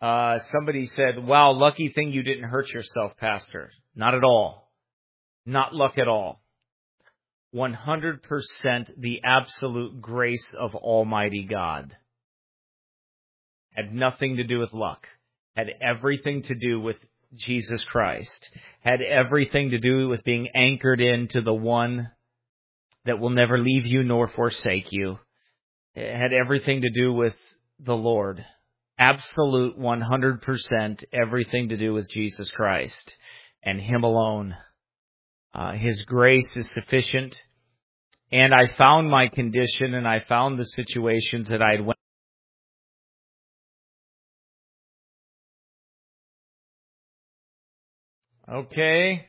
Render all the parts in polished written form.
Somebody said, wow, lucky thing you didn't hurt yourself, Pastor. Not at all. Not luck at all. 100% the absolute grace of Almighty God. Had nothing to do with luck. Had everything to do with Jesus Christ. Had everything to do with being anchored into the one that will never leave you nor forsake you. It had everything to do with the Lord. Absolute 100% everything to do with Jesus Christ and Him alone. His grace is sufficient. And I found my condition and I found the situations that I'd went. Okay.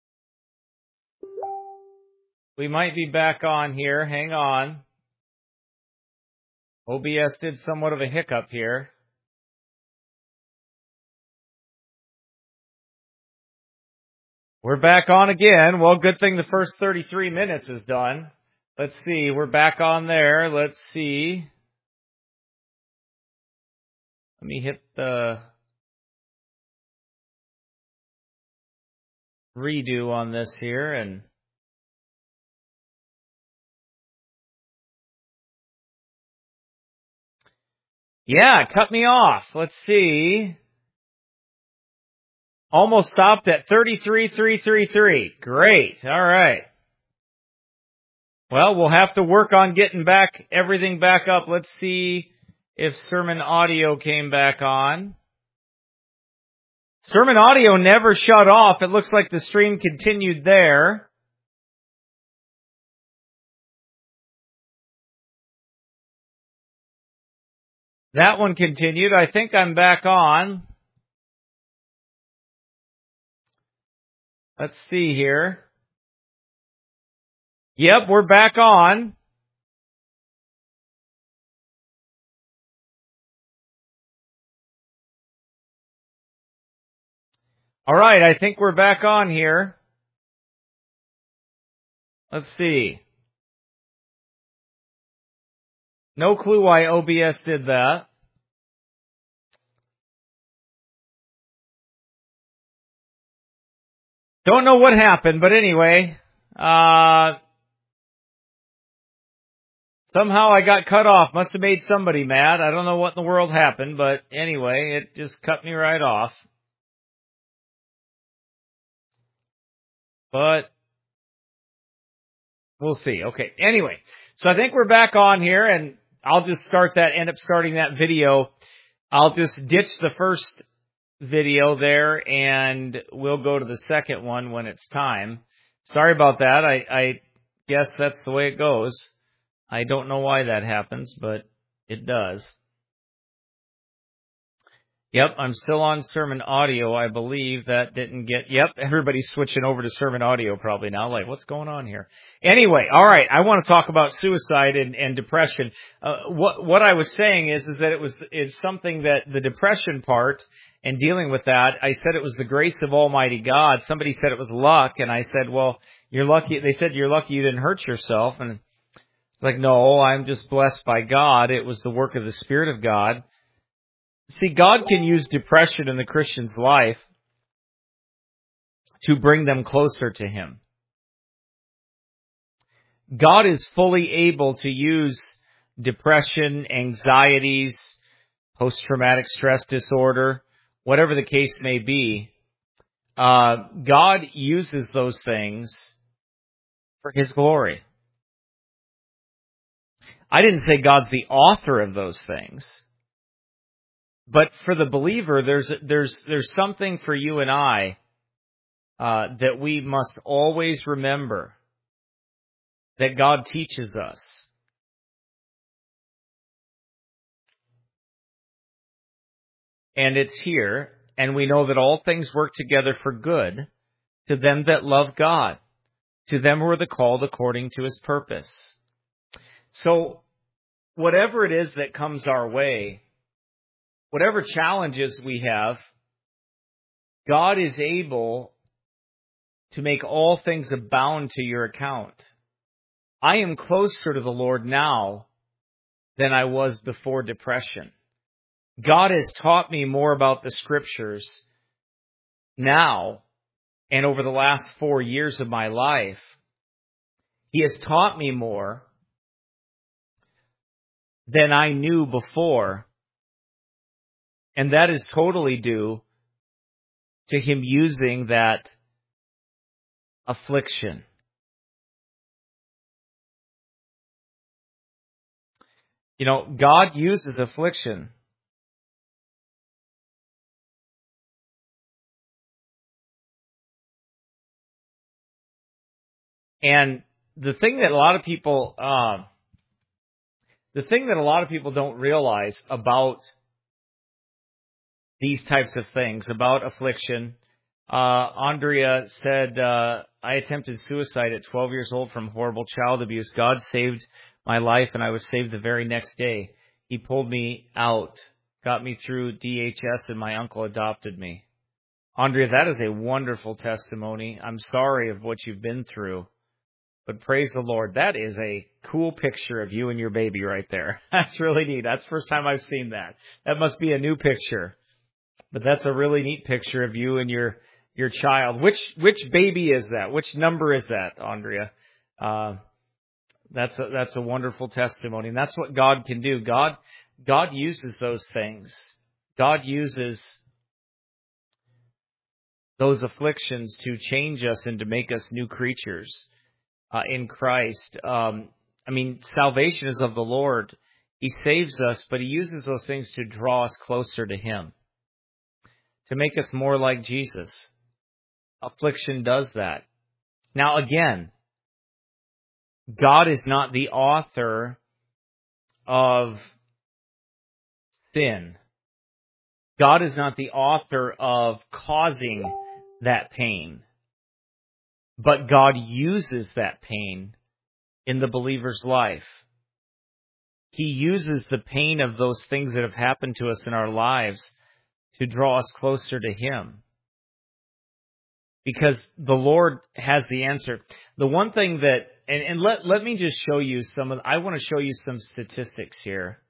We might be back on here. Hang on. OBS did somewhat of a hiccup here. We're back on again. Well, good thing the first 33 minutes is done. Let's see. We're back on there. Let's see. Let me hit the redo on this here and yeah, cut me off. Let's see. Almost stopped at 33,333. Great. All right. Well, we'll have to work on getting everything back up. Let's see if sermon audio came back on. Sermon audio never shut off. It looks like the stream continued there. That one continued. I think I'm back on. Let's see here. Yep, we're back on. All right, I think we're back on here. Let's see. No clue why OBS did that. Don't know what happened, but anyway, somehow I got cut off. Must have made somebody mad. I don't know what in the world happened, but anyway, it just cut me right off. But we'll see. Okay. Anyway, so I think we're back on here, and I'll just end up starting that video. I'll just ditch the first video there, and we'll go to the second one when it's time. Sorry about that. I guess that's the way it goes. I don't know why that happens, but it does. Yep, I'm still on sermon audio. I believe that didn't get... Yep, everybody's switching over to sermon audio probably now. Like, what's going on here? Anyway, all right, I want to talk about suicide and depression. What I was saying is that it's something that the depression part and dealing with that, I said it was the grace of Almighty God. Somebody said it was luck, and I said, well, you're lucky. They said, you're lucky you didn't hurt yourself. And it's like, no, I'm just blessed by God. It was the work of the Spirit of God. See, God can use depression in the Christian's life to bring them closer to Him. God is fully able to use depression, anxieties, post-traumatic stress disorder, whatever the case may be. God uses those things for His glory. I didn't say God's the author of those things. But for the believer, there's something for you and I that we must always remember that God teaches us. And it's here, and we know that all things work together for good to them that love God, to them who are the called according to His purpose. So whatever it is that comes our way, whatever challenges we have, God is able to make all things abound to your account. I am closer to the Lord now than I was before depression. God has taught me more about the Scriptures now and over the last 4 years of my life. He has taught me more than I knew before, and that is totally due to Him using that affliction. You know, God uses affliction. And the thing that a lot of people don't realize about these types of things, about affliction, Andrea said, I attempted suicide at 12 years old from horrible child abuse. God saved my life, and I was saved the very next day. He pulled me out, got me through DHS, and my uncle adopted me. Andrea, that is a wonderful testimony. I'm sorry of what you've been through, but praise the Lord. That is a cool picture of you and your baby right there. That's really neat. That's the first time I've seen that. That must be a new picture. But that's a really neat picture of you and your child. Which baby is that? Which number is that, Andrea? That's a wonderful testimony, and that's what God can do. God uses those things. God uses those afflictions to change us and to make us new creatures in Christ. Salvation is of the Lord. He saves us, but He uses those things to draw us closer to Him, to make us more like Jesus. Affliction does that. Now, again, God is not the author of sin. God is not the author of causing that pain. But God uses that pain in the believer's life. He uses the pain of those things that have happened to us in our lives to draw us closer to Him. Because the Lord has the answer. The one thing that, and let me just show you I want to show you some statistics here.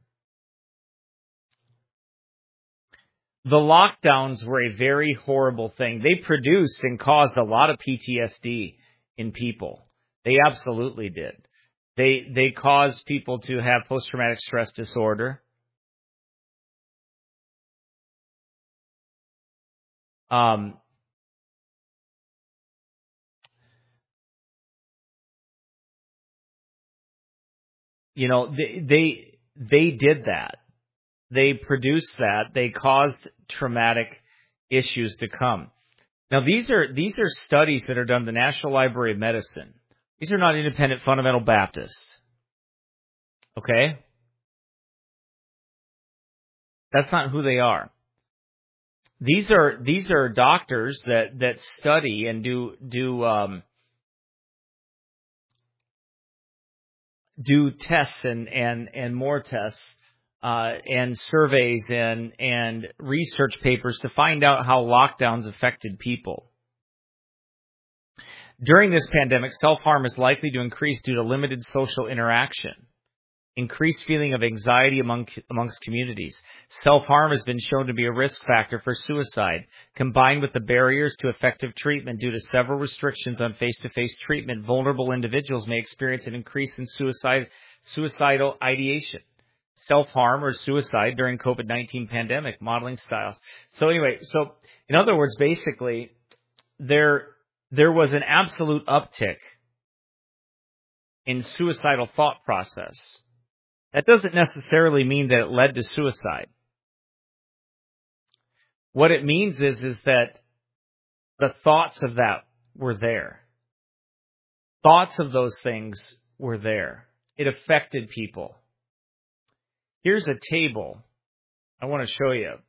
The lockdowns were a very horrible thing. They produced and caused a lot of PTSD in people. They absolutely did. They caused people to have post-traumatic stress disorder. They did that. They produced that. They caused traumatic issues to come. Now, these are studies that are done at the National Library of Medicine. These are not independent fundamental Baptists. Okay? That's not who they are. These are doctors that study and do tests and more tests and surveys and research papers to find out how lockdowns affected people. During this pandemic, self-harm is likely to increase due to limited social interaction, increased feeling of anxiety amongst communities. Self-harm has been shown to be a risk factor for suicide, combined with the barriers to effective treatment due to several restrictions on face-to-face treatment. Vulnerable individuals may experience an increase in suicidal ideation. Self-harm or suicide during COVID-19 pandemic, modeling styles. So in other words, basically, there was an absolute uptick in suicidal thought process. That doesn't necessarily mean that it led to suicide. What it means is that the thoughts of that were there. Thoughts of those things were there. It affected people. Here's a table I want to show you.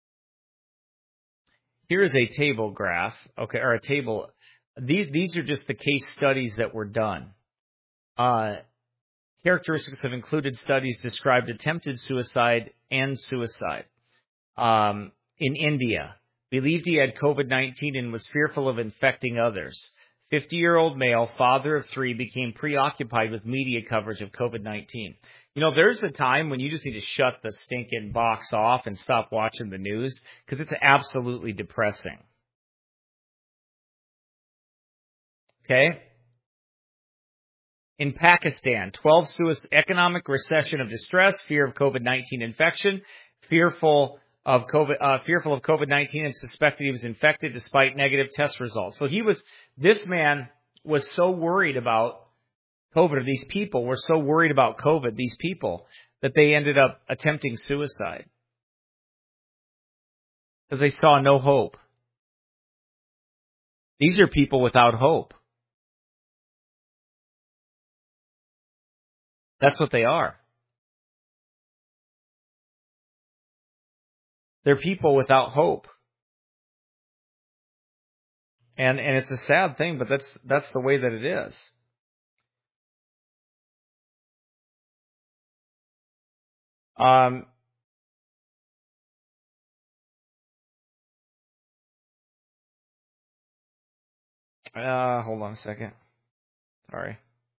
Here is a table graph, or a table. These are just the case studies that were done. Characteristics of included studies described attempted suicide and suicide. In India, believed he had COVID-19 and was fearful of infecting others. 50-year-old male, father of 3, became preoccupied with media coverage of COVID-19. There's a time when you just need to shut the stinking box off and stop watching the news because it's absolutely depressing. Okay? In Pakistan, 12 economic recession of distress, fear of COVID-19 infection, fearful of COVID-19 and suspected he was infected despite negative test results. So this man was so worried about COVID, or these people were so worried about COVID, these people, that they ended up attempting suicide because they saw no hope. These are people without hope. That's what they are. They're people without hope. And it's a sad thing, but that's the way that it is. Hold on a second. Sorry.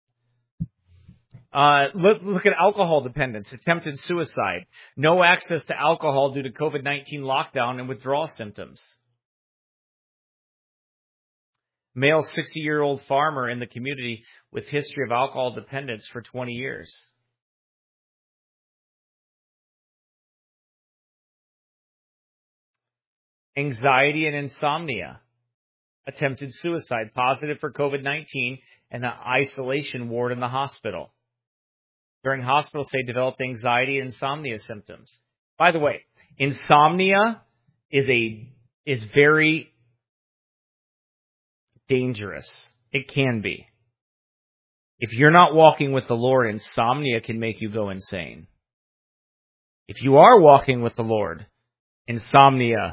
Look at alcohol dependence, attempted suicide, no access to alcohol due to COVID-19 lockdown and withdrawal symptoms. Male 60-year-old farmer in the community with history of alcohol dependence for 20 years. Anxiety and insomnia, attempted suicide, positive for COVID-19, and an isolation ward in the hospital. During hospital stay, developed anxiety and insomnia symptoms. By the way, insomnia is very dangerous. It can be. If you're not walking with the Lord, insomnia can make you go insane. If you are walking with the Lord, insomnia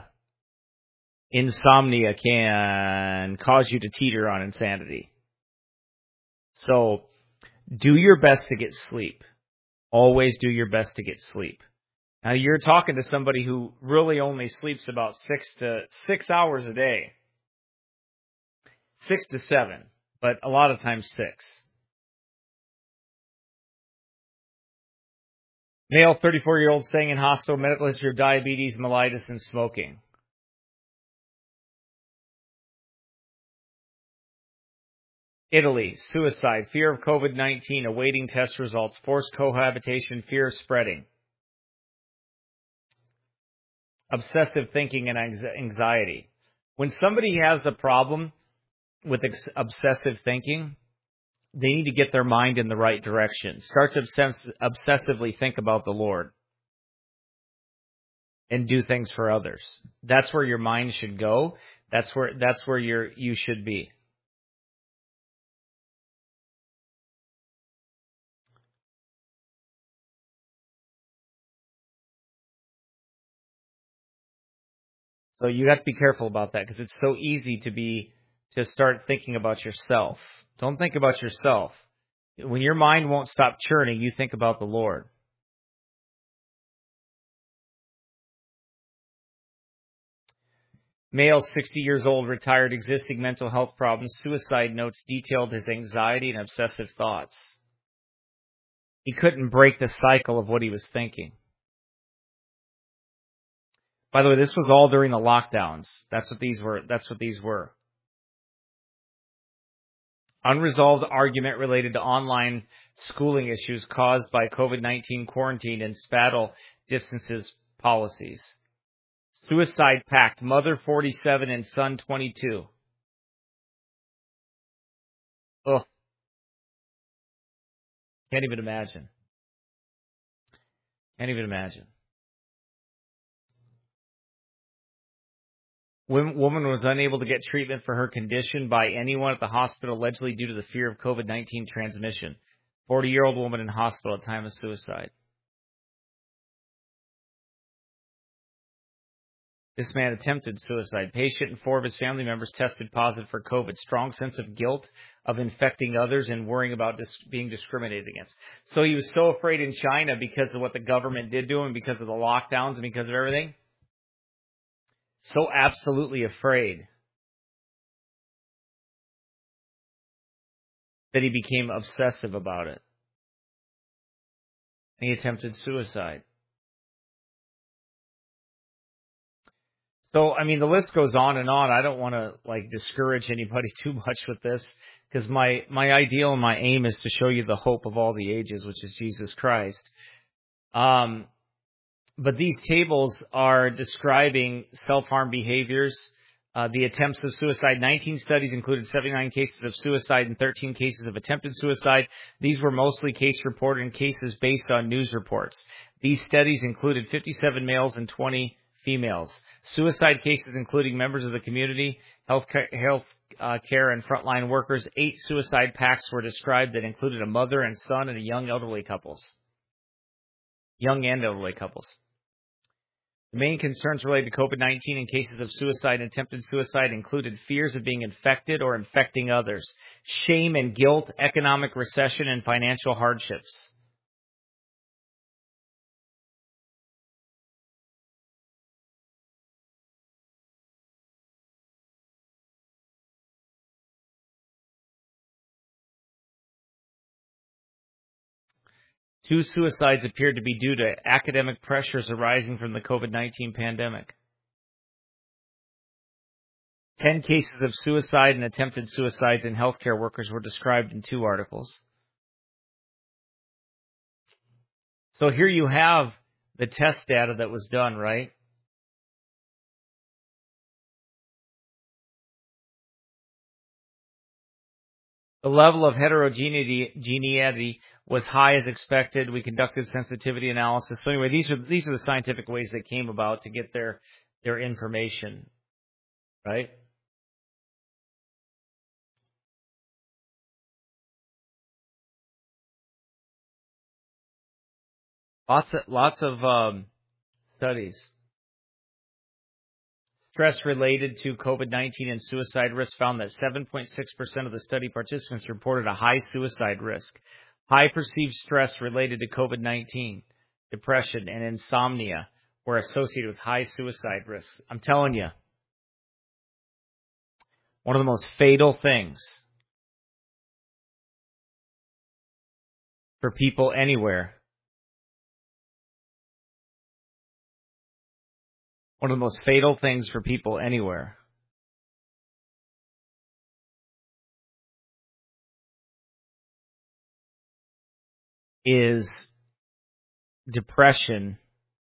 can cause you to teeter on insanity. So, do your best to get sleep. Always do your best to get sleep. Now, you're talking to somebody who really only sleeps about 6 hours a day. 6 to 7, but a lot of times 6. Male, 34-year-old, staying in hospital, medical history of diabetes, mellitus, and smoking. Italy, suicide, fear of COVID-19, awaiting test results, forced cohabitation, fear of spreading. Obsessive thinking and anxiety. When somebody has a problem with obsessive thinking, they need to get their mind in the right direction. Start to obsessively think about the Lord and do things for others. That's where your mind should go. That's where you should be. So you have to be careful about that because it's so easy to start thinking about yourself. Don't think about yourself. When your mind won't stop churning, you think about the Lord. Male, 60 years old, retired, existing mental health problems, suicide notes detailed his anxiety and obsessive thoughts. He couldn't break the cycle of what he was thinking. By the way, this was all during the lockdowns. That's what these were. Unresolved argument related to online schooling issues caused by COVID-19 quarantine and spatial distances policies. Suicide pact, mother 47 and son 22. Ugh. Can't even imagine. Woman was unable to get treatment for her condition by anyone at the hospital, allegedly due to the fear of COVID-19 transmission. 40-year-old woman in hospital at time of suicide. This man attempted suicide. Patient and 4 of his family members tested positive for COVID. Strong sense of guilt of infecting others and worrying about being discriminated against. So he was so afraid in China because of what the government did to him, because of the lockdowns and because of everything. So absolutely afraid that he became obsessive about it. And he attempted suicide. So, I mean, the list goes on and on. I don't want to discourage anybody too much with this, because my ideal and my aim is to show you the hope of all the ages, which is Jesus Christ. But these tables are describing self-harm behaviors, the attempts of suicide. 19 studies included 79 cases of suicide and 13 cases of attempted suicide. These were mostly case-reported and cases based on news reports. These studies included 57 males and 20 females. Suicide cases including members of the community, health care and frontline workers. 8 suicide pacts were described that included a mother and son and young and elderly couples. The main concerns related to COVID-19 and cases of suicide and attempted suicide included fears of being infected or infecting others, shame and guilt, economic recession, and financial hardships. Two suicides appeared to be due to academic pressures arising from the COVID-19 pandemic. 10 cases of suicide and attempted suicides in healthcare workers were described in 2 articles. So here you have the test data that was done, right? The level of heterogeneity was high as expected. We conducted sensitivity analysis. So anyway, these are the scientific ways they came about to get their information, right? Lots of studies. Stress related to COVID-19 and suicide risk found that 7.6% of the study participants reported a high suicide risk. High perceived stress related to COVID-19, depression, and insomnia were associated with high suicide risks. I'm telling you, one of the most fatal things for people anywhere, is depression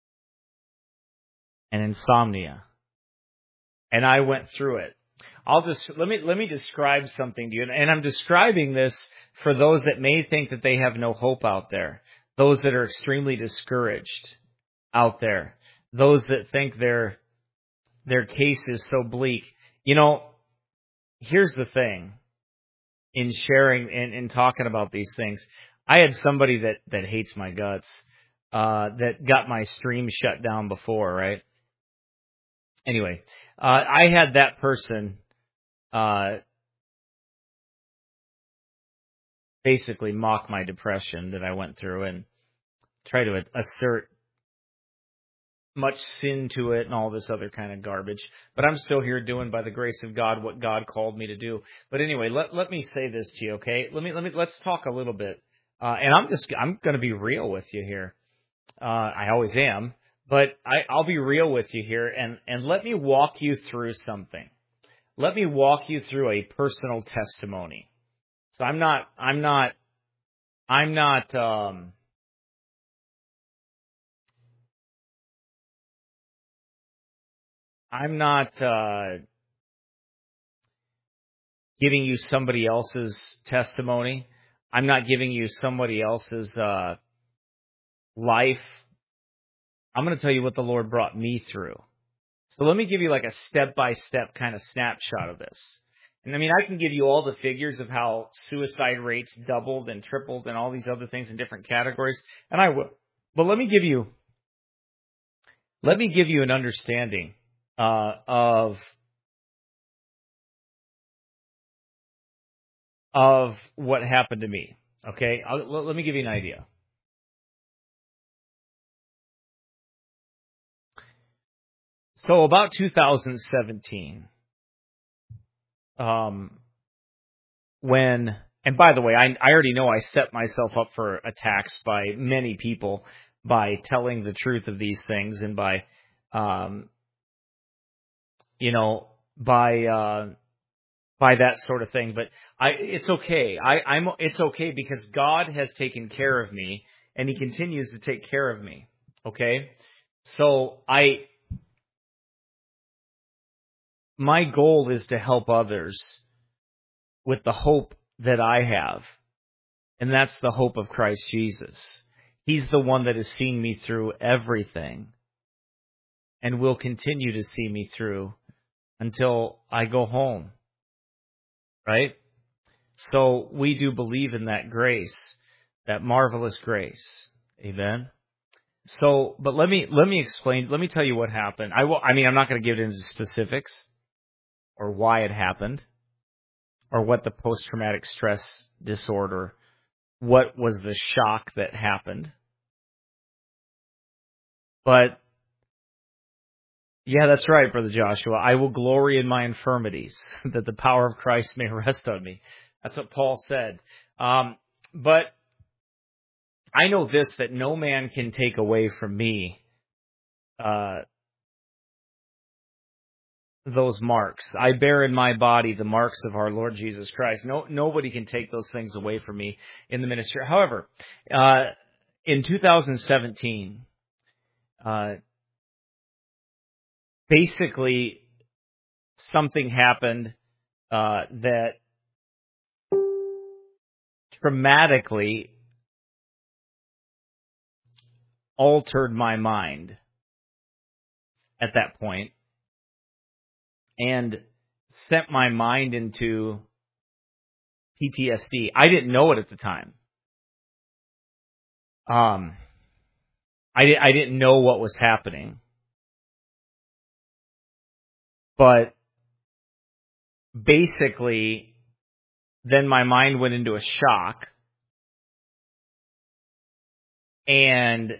and insomnia. And I went through it. Let me describe something to you. And I'm describing this for those that may think that they have no hope out there, those that are extremely discouraged out there, those that think their case is so bleak. You know, here's the thing in sharing and in talking about these things. I had somebody that hates my guts, that got my stream shut down before, right? Anyway, I had that person basically mock my depression that I went through and try to assert much sin to it and all this other kind of garbage. But I'm still here doing, by the grace of God, what God called me to do. But anyway, let me say this to you, okay? Let's talk a little bit. And I'm going to be real with you here. I always am, but I'll be real with you here, and let me walk you through something. Let me walk you through a personal testimony. So I'm not giving you somebody else's testimony. I'm not giving you somebody else's life. I'm going to tell you what the Lord brought me through. So let me give you like a step-by-step kind of snapshot of this. And I mean, I can give you all the figures of how suicide rates doubled and tripled and all these other things in different categories, and I will. But let me give you an understanding of what happened to me. Okay, let me give you an idea. So about 2017, when And by the way, I already know I set myself up for attacks by many people by telling the truth of these things and by, by that sort of thing. But it's okay. It's okay because God has taken care of me and He continues to take care of me. Okay? So my goal is to help others with the hope that I have. And that's the hope of Christ Jesus. He's the one that has seen me through everything and will continue to see me through until I go home. Right? So we do believe in that grace, that marvelous grace. Amen. So, but let me explain, let me tell you what happened. I'm not going to get into specifics or why it happened or what the post-traumatic stress disorder, what was the shock that happened. But yeah, that's right, Brother Joshua. I will glory in my infirmities, that the power of Christ may rest on me. That's what Paul said. But I know this, that no man can take away from me those marks. I bear in my body the marks of our Lord Jesus Christ. Nobody can take those things away from me in the ministry. However, in 2017, basically something happened that dramatically altered my mind at that point and sent my mind into PTSD. I didn't know it at the time. I didn't know what was happening. But basically, then my mind went into a shock. And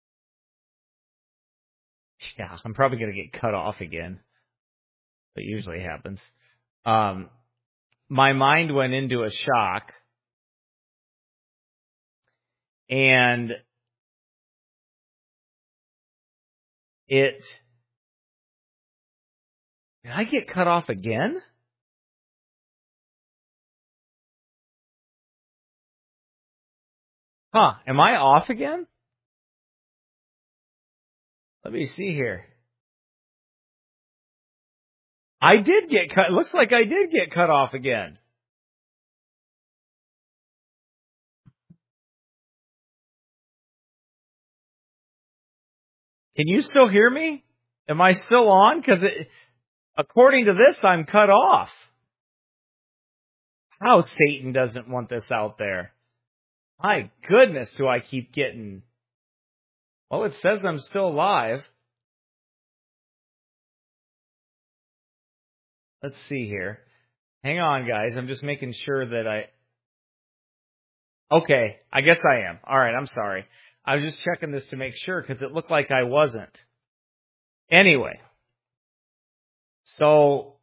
yeah, I'm probably going to get cut off again. That usually happens. My mind went into a shock. And did I get cut off again? Huh, am I off again? Let me see here. I did get cut. Looks like I did get cut off again. Can you still hear me? Am I still on? Because according to this, I'm cut off. How Satan doesn't want this out there. My goodness, do I keep getting... Well, it says I'm still alive. Let's see here. Hang on, guys. I'm just making sure that Okay, I guess I am. All right, I'm sorry. I was just checking this to make sure because it looked like I wasn't. Anyway. So...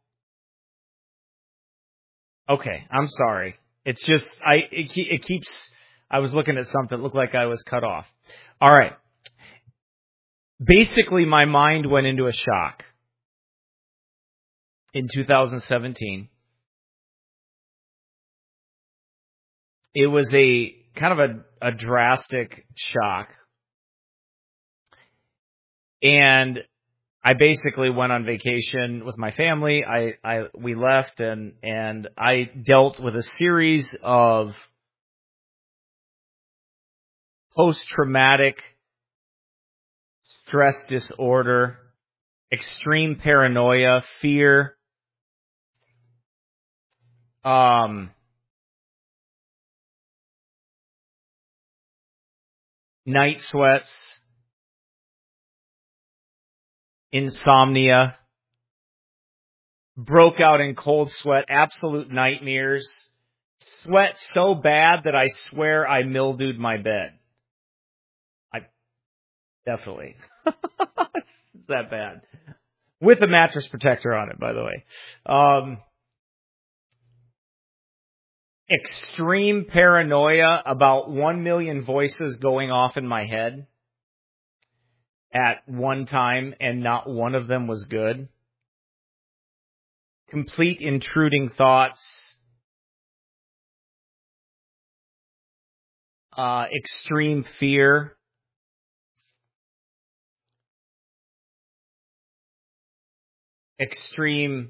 Okay, I'm sorry. It's just, it keeps, I was looking at something that looked like I was cut off. All right. Basically, my mind went into a shock in 2017. It was a kind of a drastic shock. And I basically went on vacation with my family. We left and I dealt with a series of post-traumatic stress disorder, extreme paranoia, fear, night sweats, insomnia, broke out in cold sweat, absolute nightmares, sweat so bad that I swear I mildewed my bed. Definitely. It's that bad. With a mattress protector on it, by the way. extreme paranoia about 1 million voices going off in my head at one time, and not one of them was good. Complete intruding thoughts. Extreme fear. Extreme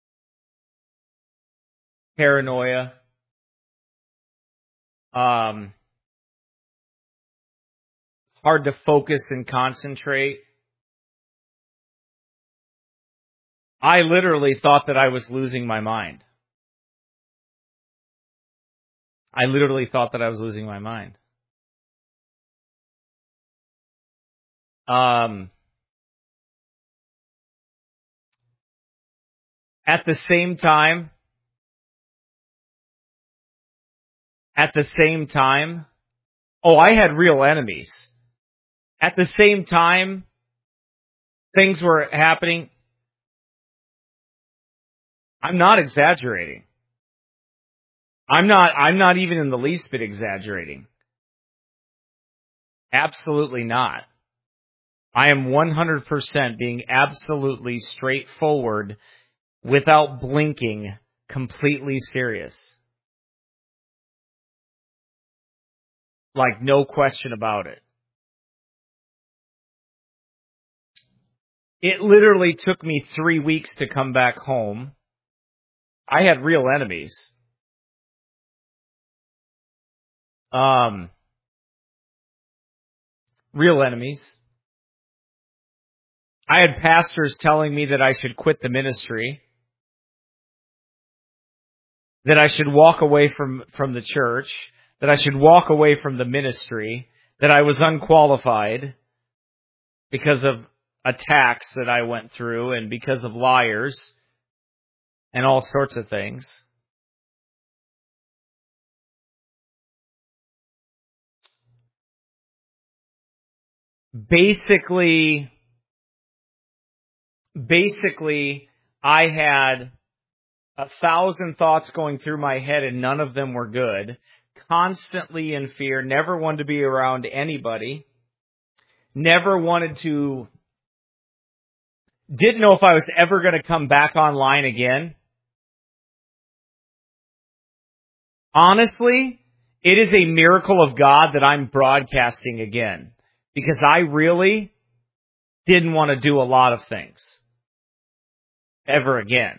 paranoia. Hard to focus and concentrate. I literally thought that I was losing my mind. I literally thought that I was losing my mind. At the same time, I had real enemies. At the same time, things were happening. I'm not exaggerating. I'm not even in the least bit exaggerating. Absolutely not. I am 100% being absolutely straightforward, without blinking, completely serious. Like, no question about it. It literally took me 3 weeks to come back home. I had real enemies. Real enemies. I had pastors telling me that I should quit the ministry, that I should walk away from the church, that I should walk away from the ministry, that I was unqualified because of attacks that I went through and because of liars and all sorts of things. Basically, I had 1,000 thoughts going through my head and none of them were good. Constantly in fear, never wanted to be around anybody. Never wanted to, didn't know if I was ever going to come back online again. Honestly, it is a miracle of God that I'm broadcasting again, because I really didn't want to do a lot of things ever again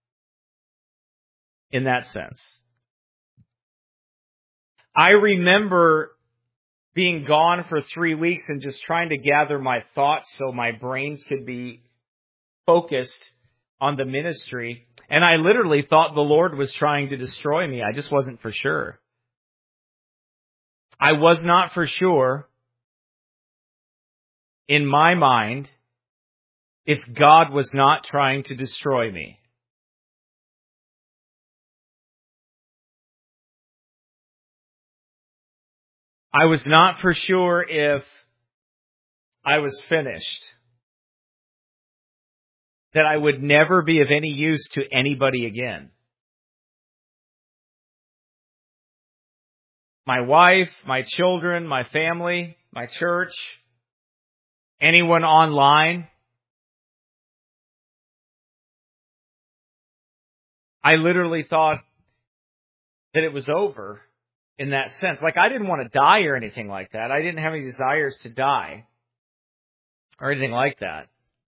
in that sense. I remember being gone for 3 weeks and just trying to gather my thoughts so my brains could be focused on the ministry. And I literally thought the Lord was trying to destroy me. I just wasn't for sure. I was not for sure in my mind if God was not trying to destroy me. I was not for sure if I was finished, that I would never be of any use to anybody again. My wife, my children, my family, my church, anyone online. I literally thought that it was over in that sense. Like, I didn't want to die or anything like that. I didn't have any desires to die or anything like that.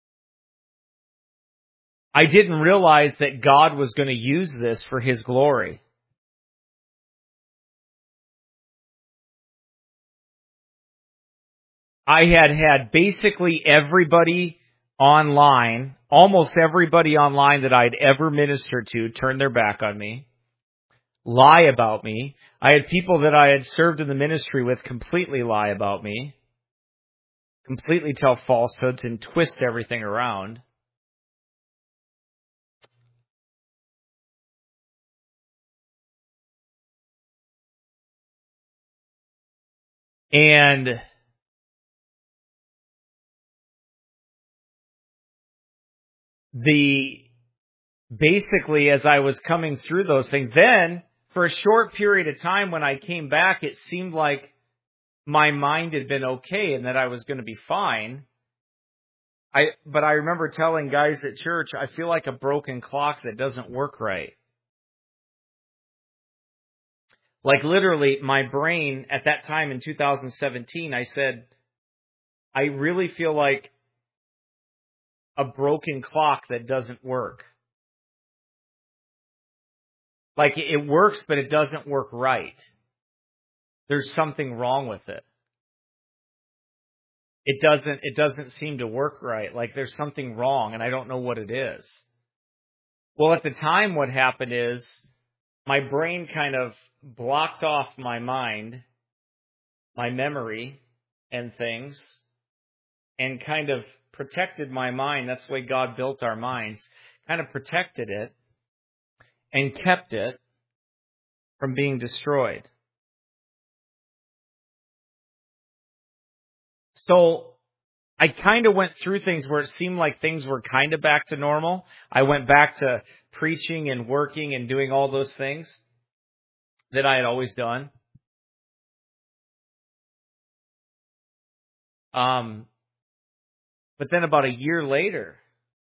I didn't realize that God was going to use this for His glory. I had basically everybody online, almost everybody online that I'd ever ministered to, turn their back on me, lie about me. I had people that I had served in the ministry with completely lie about me, completely tell falsehoods and twist everything around. And basically, as I was coming through those things, then for a short period of time when I came back, it seemed like my mind had been okay and that I was going to be fine. But I remember telling guys at church, I feel like a broken clock that doesn't work right. Like literally, my brain at that time in 2017, I said, I really feel like a broken clock that doesn't work. Like it works, but it doesn't work right. There's something wrong with it. It doesn't seem to work right. Like there's something wrong and I don't know what it is. Well, at the time, what happened is my brain kind of blocked off my mind, my memory and things, and kind of protected my mind. That's the way God built our minds. Kind of protected it and kept it from being destroyed. So I kind of went through things where it seemed like things were kind of back to normal. I went back to preaching and working and doing all those things that I had always done. But then about a year later,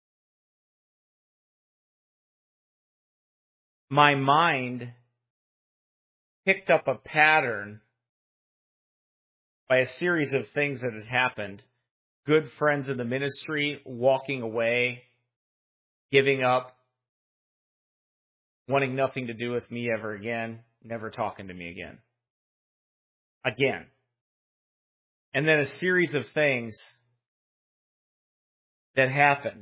my mind picked up a pattern by a series of things that had happened. Good friends in the ministry walking away, giving up, wanting nothing to do with me ever again, never talking to me again. Again. And then a series of things that happened.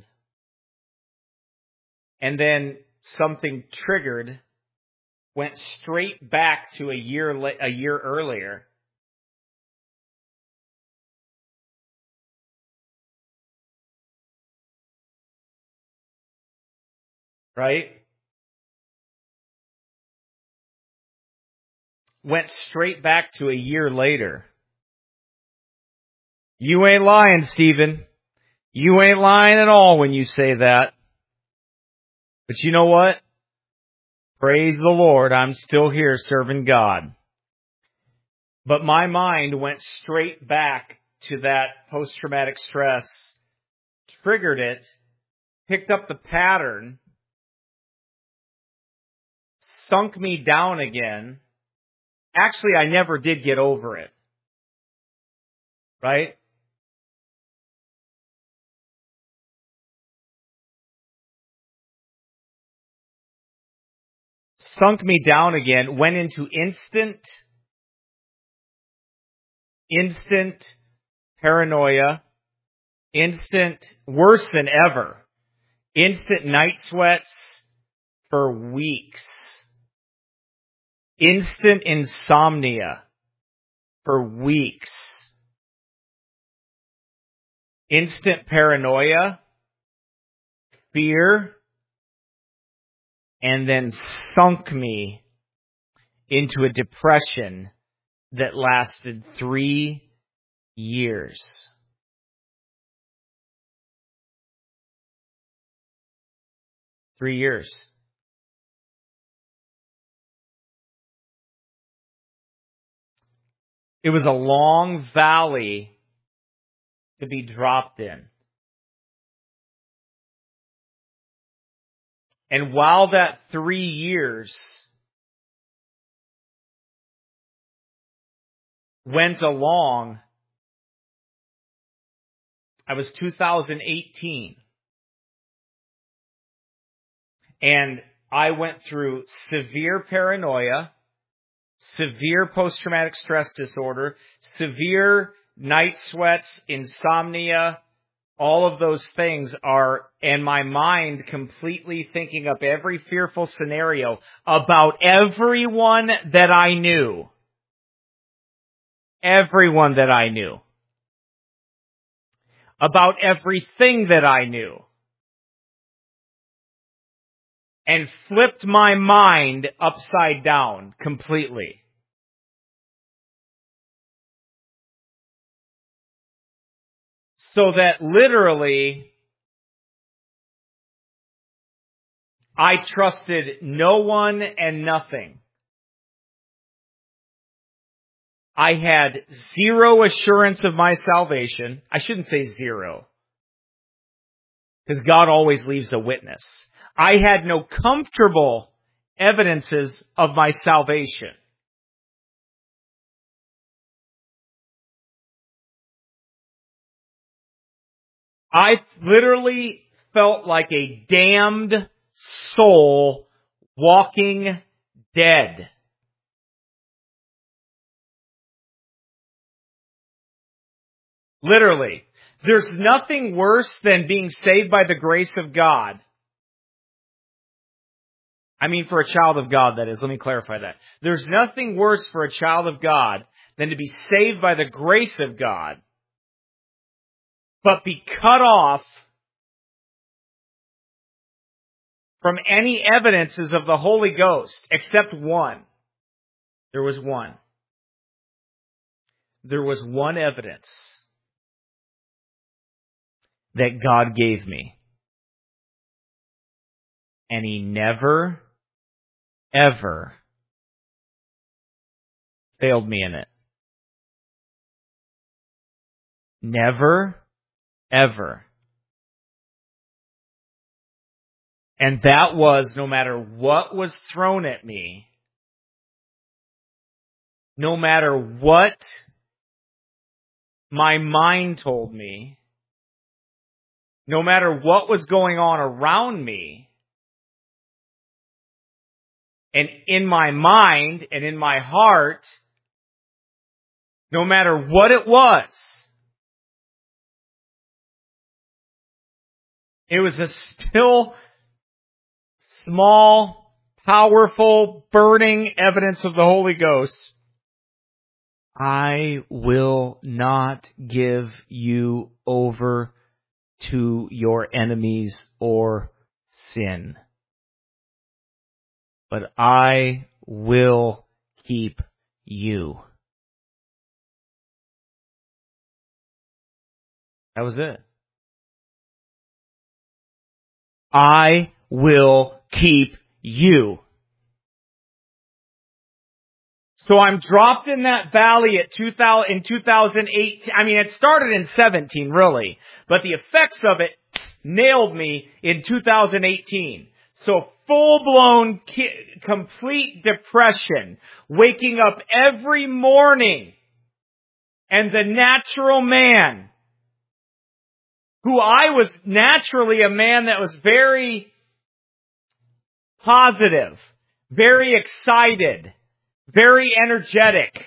And then something triggered, went straight back to a year earlier. Right? Went straight back to a year later. You ain't lying, Stephen. You ain't lying at all when you say that. But you know what? Praise the Lord, I'm still here serving God. But my mind went straight back to that post-traumatic stress, triggered it, picked up the pattern, sunk me down again. Actually, I never did get over it. Right? Sunk me down again, went into instant paranoia, worse than ever, instant night sweats for weeks, instant insomnia for weeks, instant paranoia, fear, and then sunk me into a depression that lasted 3 years. 3 years. It was a long valley to be dropped in. And while that 3 years went along, I was 2018. And I went through severe paranoia, severe post-traumatic stress disorder, severe night sweats, insomnia. All of those things and my mind completely thinking up every fearful scenario about everyone that I knew. Everyone that I knew. About everything that I knew. And flipped my mind upside down completely. So that literally, I trusted no one and nothing I had zero assurance of my salvation. I shouldn't say zero, because God always leaves a witness. I had no comfortable evidences of my salvation. I literally felt like a damned soul walking dead. Literally. There's nothing worse than being saved by the grace of God. I mean, for a child of God, that is. Let me clarify that. There's nothing worse for a child of God than to be saved by the grace of God, but be cut off from any evidences of the Holy Ghost, except one. There was one. There was one evidence that God gave me. And He never, ever failed me in it. Never, ever. And that was, no matter what was thrown at me, no matter what my mind told me, no matter what was going on around me, and in my mind and in my heart, no matter what it was a still, small, powerful, burning evidence of the Holy Ghost. I will not give you over to your enemies or sin, but I will keep you. That was it. I will keep you. So I'm dropped in that valley in 2008. I mean, it started in 17, really, but the effects of it nailed me in 2018. So full-blown, complete depression, waking up every morning, and the natural man, who I was naturally a man that was very positive, very excited, very energetic,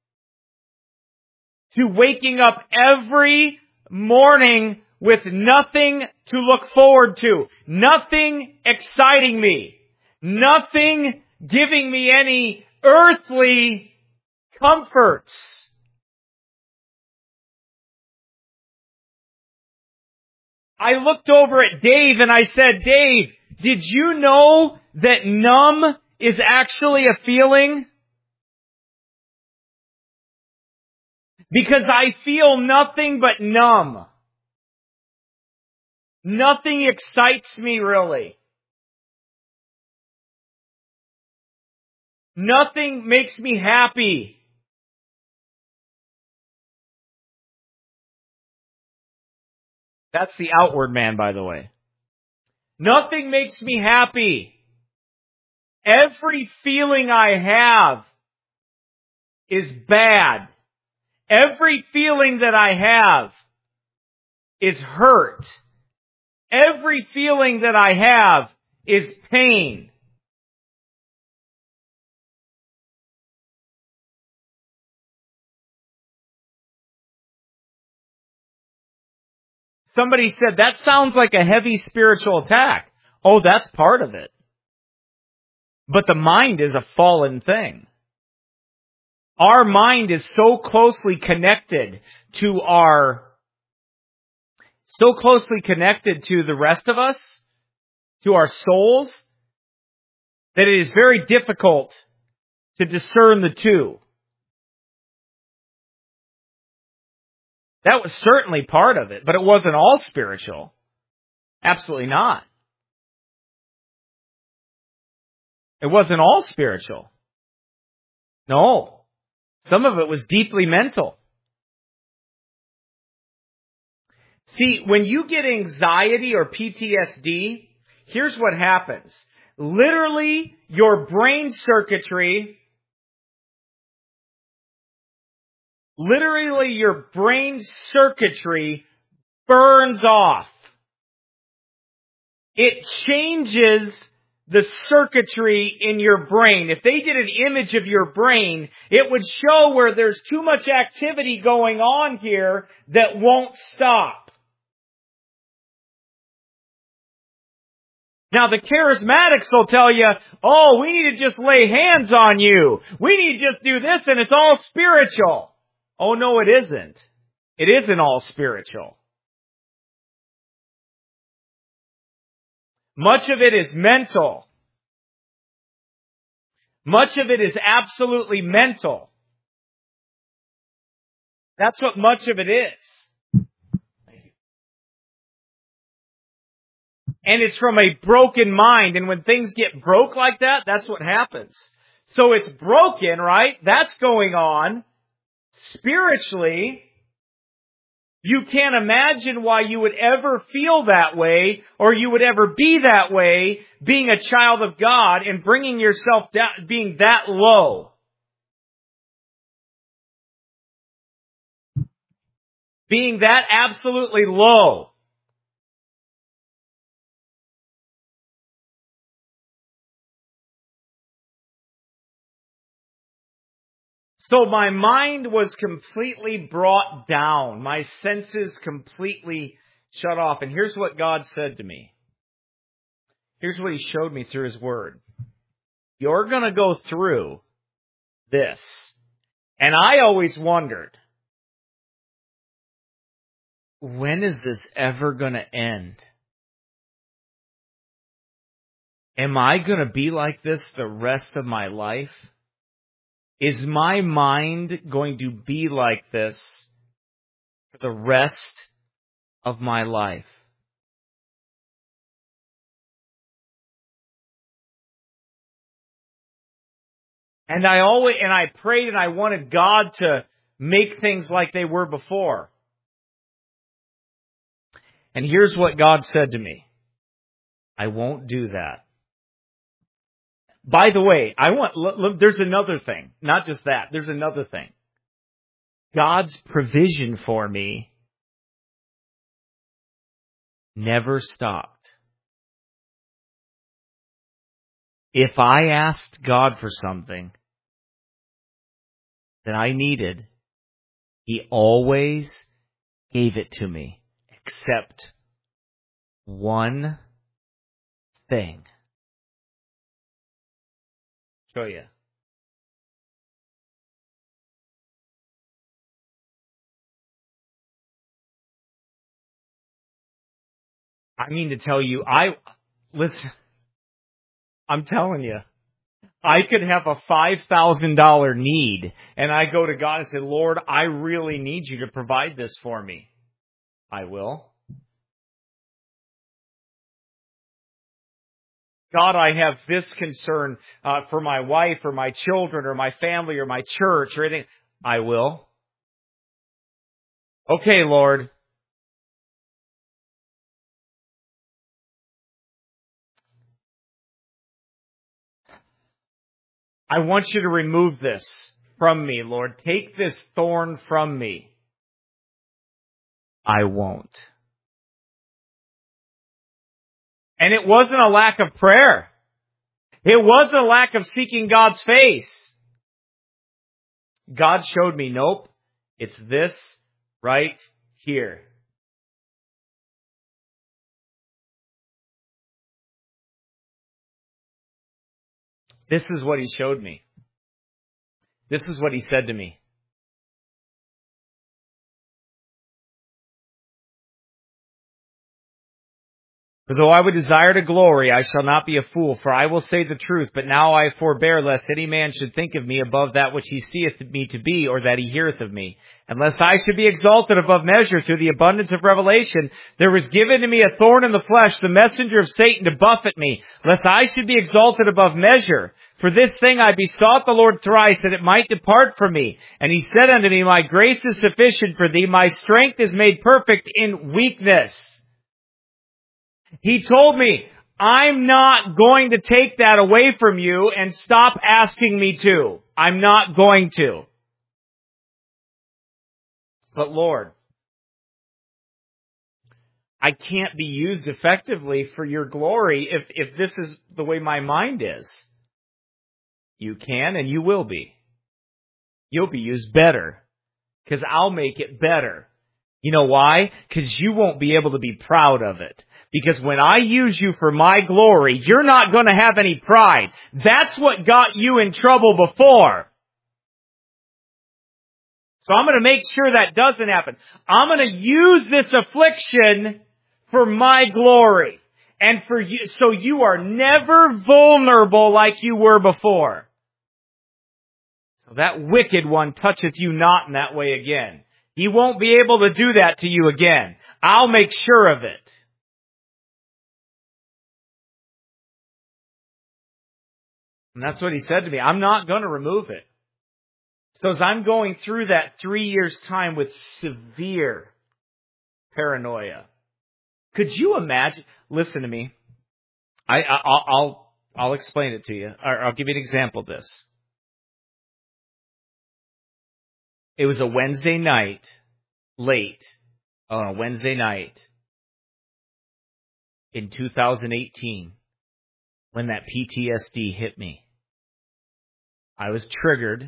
to waking up every morning with nothing to look forward to, nothing exciting me, nothing giving me any earthly comforts. I looked over at Dave and I said, Dave, did you know that numb is actually a feeling? Because I feel nothing but numb. Nothing excites me really. Nothing makes me happy. That's the outward man, by the way. Nothing makes me happy. Every feeling I have is bad. Every feeling that I have is hurt. Every feeling that I have is pain. Somebody said, that sounds like a heavy spiritual attack. Oh, that's part of it. But the mind is a fallen thing. Our mind is so closely connected to the rest of us, to our souls, that it is very difficult to discern the two. That was certainly part of it, but it wasn't all spiritual. Absolutely not. It wasn't all spiritual. No. Some of it was deeply mental. See, when you get anxiety or PTSD, here's what happens. Literally, your brain circuitry burns off. It changes the circuitry in your brain. If they did an image of your brain, it would show where there's too much activity going on here that won't stop. Now the charismatics will tell you, oh, we need to just lay hands on you. We need to just do this and it's all spiritual. Oh, no, it isn't. It isn't all spiritual. Much of it is mental. Much of it is absolutely mental. That's what much of it is. And it's from a broken mind. And when things get broke like that, that's what happens. So it's broken, right? That's going on. Spiritually, you can't imagine why you would ever feel that way or you would ever be that way being a child of God and bringing yourself down, being that low. Being that absolutely low. So my mind was completely brought down. My senses completely shut off. And here's what God said to me. Here's what He showed me through His Word. You're going to go through this. And I always wondered, when is this ever going to end? Am I going to be like this the rest of my life? Is my mind going to be like this for the rest of my life? And I prayed and I wanted God to make things like they were before. And here's what God said to me. I won't do that. By the way, there's another thing. Not just that. There's another thing. God's provision for me never stopped. If I asked God for something that I needed, He always gave it to me, except one thing. Show you. I mean to tell you, listen, I'm telling you, I could have a $5,000 need, and I go to God and say, Lord, I really need you to provide this for me. I will. God, I have this concern for my wife or my children or my family or my church or anything. I will. Okay, Lord. I want you to remove this from me, Lord. Take this thorn from me. I won't. And it wasn't a lack of prayer. It wasn't a lack of seeking God's face. God showed me, nope, it's this right here. This is what He showed me. This is what He said to me. For though I would desire to glory, I shall not be a fool, for I will say the truth, but now I forbear, lest any man should think of me above that which he seeth me to be, or that he heareth of me. And lest I should be exalted above measure through the abundance of revelation, there was given to me a thorn in the flesh, the messenger of Satan, to buffet me, lest I should be exalted above measure. For this thing I besought the Lord thrice, that it might depart from me. And he said unto me, my grace is sufficient for thee. My strength is made perfect in weakness. He told me, I'm not going to take that away from you and stop asking me to. I'm not going to. But Lord, I can't be used effectively for your glory if this is the way my mind is. You can and you will be. You'll be used better because I'll make it better. You know why? Because you won't be able to be proud of it. Because when I use you for my glory, you're not going to have any pride. That's what got you in trouble before. So I'm going to make sure that doesn't happen. I'm going to use this affliction for my glory. And for you, so you are never vulnerable like you were before. So that wicked one toucheth you not in that way again. He won't be able to do that to you again. I'll make sure of it. And that's what he said to me. I'm not going to remove it. So as I'm going through that 3 years time with severe paranoia, could you imagine? Listen to me. I'll explain it to you. Or I'll give you an example of this. It was a Wednesday night, Wednesday night in 2018 when that PTSD hit me. I was triggered.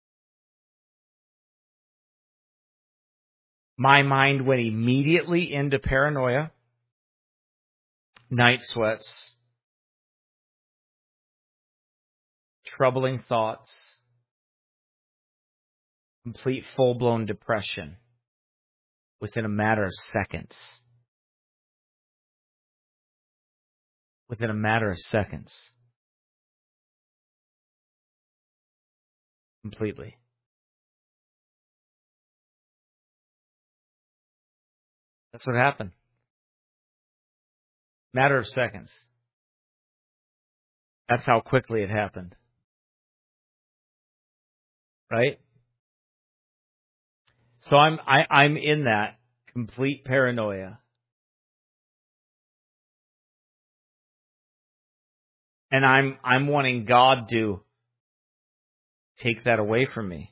My mind went immediately into paranoia, night sweats, troubling thoughts, complete full-blown depression within a matter of seconds. Within a matter of seconds. Completely. That's what happened. Matter of seconds. That's how quickly it happened. Right? So I'm in that complete paranoia. And I'm wanting God to take that away from me.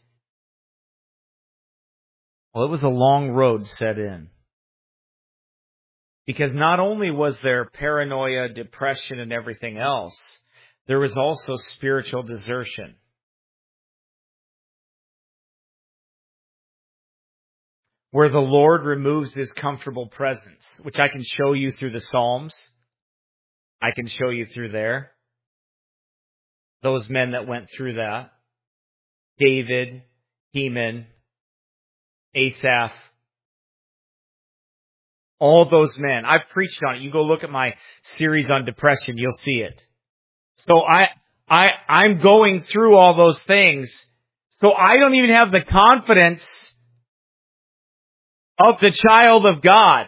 Well, it was a long road set in. Because not only was there paranoia, depression, and everything else, there was also spiritual desertion. Where the Lord removes His comfortable presence, which I can show you through the Psalms. I can show you through there. Those men that went through that. David, Heman, Asaph. All those men. I've preached on it. You go look at my series on depression. You'll see it. So I'm going through all those things. So I don't even have the confidence of the child of God.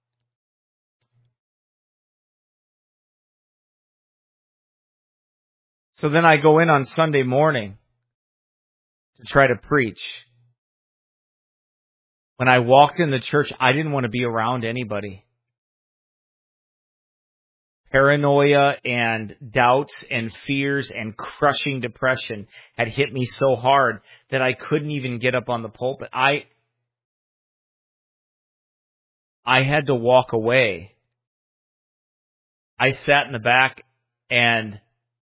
So then I go in on Sunday morning to try to preach. When I walked in the church, I didn't want to be around anybody. Paranoia and doubts and fears and crushing depression had hit me so hard that I couldn't even get up on the pulpit. I had to walk away. I sat in the back and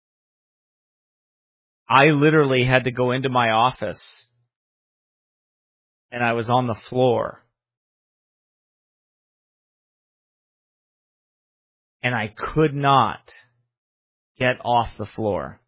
I literally had to go into my office and I was on the floor. And I could not get off the floor.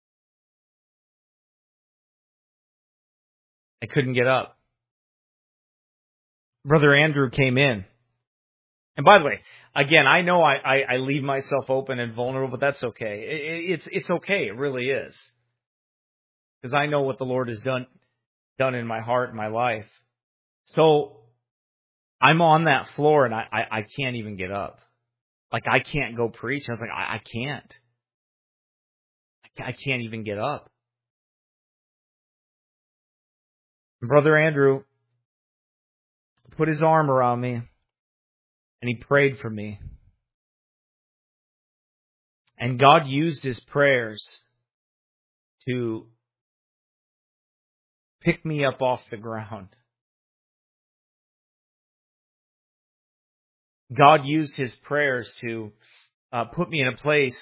I couldn't get up. Brother Andrew came in. And by the way, again, I know I leave myself open and vulnerable, but that's okay. It's okay. It really is. Because I know what the Lord has done in my heart and my life. So I'm on that floor and I can't even get up. Like I can't go preach. I was like, I can't. I can't even get up. Brother Andrew put his arm around me, and he prayed for me. And God used his prayers to pick me up off the ground. God used his prayers to put me in a place,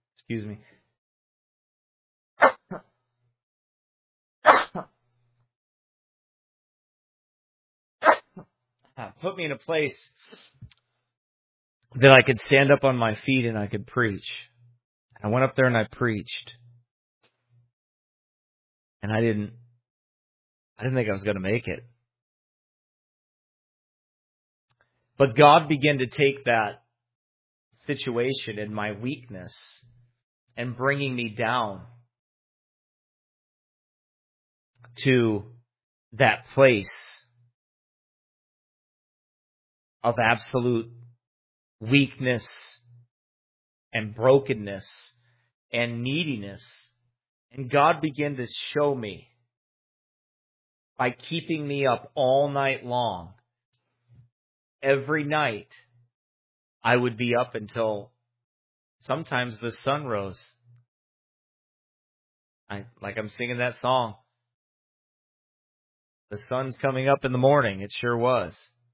put me in a place that I could stand up on my feet and I could preach. I went up there and I preached. And I didn't think I was going to make it. But God began to take that situation and my weakness and bringing me down to that place of absolute weakness and brokenness and neediness. And God began to show me by keeping me up all night long. Every night, I would be up until sometimes the sun rose. I'm singing that song. The sun's coming up in the morning. It sure was.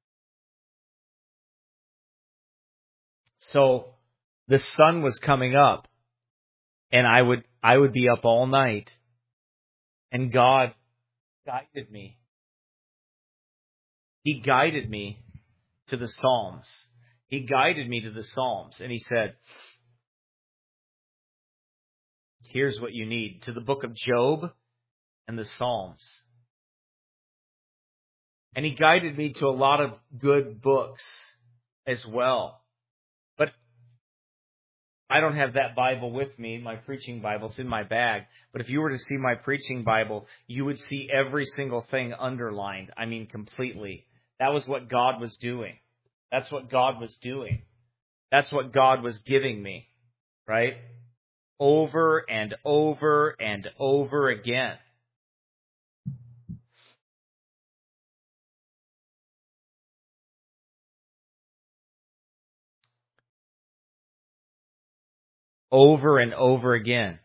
So the sun was coming up, and I would be up all night, and God guided me. He guided me to the Psalms. He guided me to the Psalms, and he said, here's what you need, to the book of Job and the Psalms. And he guided me to a lot of good books as well. But I don't have that Bible with me, my preaching Bible. It's in my bag. But if you were to see my preaching Bible, you would see every single thing underlined. I mean, completely. That was what God was doing. That's what God was doing. That's what God was giving me, right? Over and over and over again. Over and over again.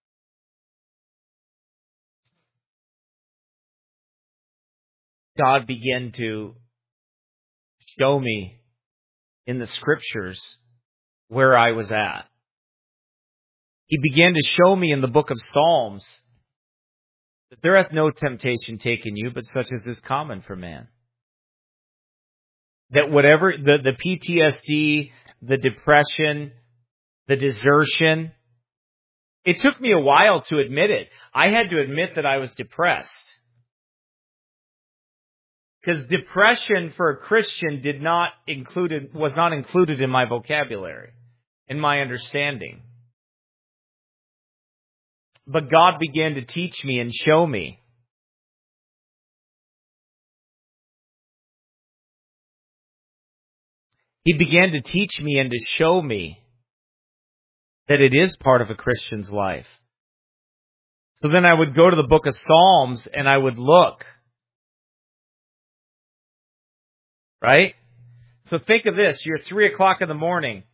God began to show me in the scriptures where I was at. He began to show me in the book of Psalms that there hath no temptation taken you, but such as is common for man. That whatever, the PTSD, the depression, the desertion, it took me a while to admit it. I had to admit that I was depressed. Because depression for a Christian was not included in my vocabulary, in my understanding. But God began to teach me and show me. He began to teach me and to show me that it is part of a Christian's life. So then I would go to the book of Psalms and I would look. Right? So think of this. You're 3 o'clock in the morning.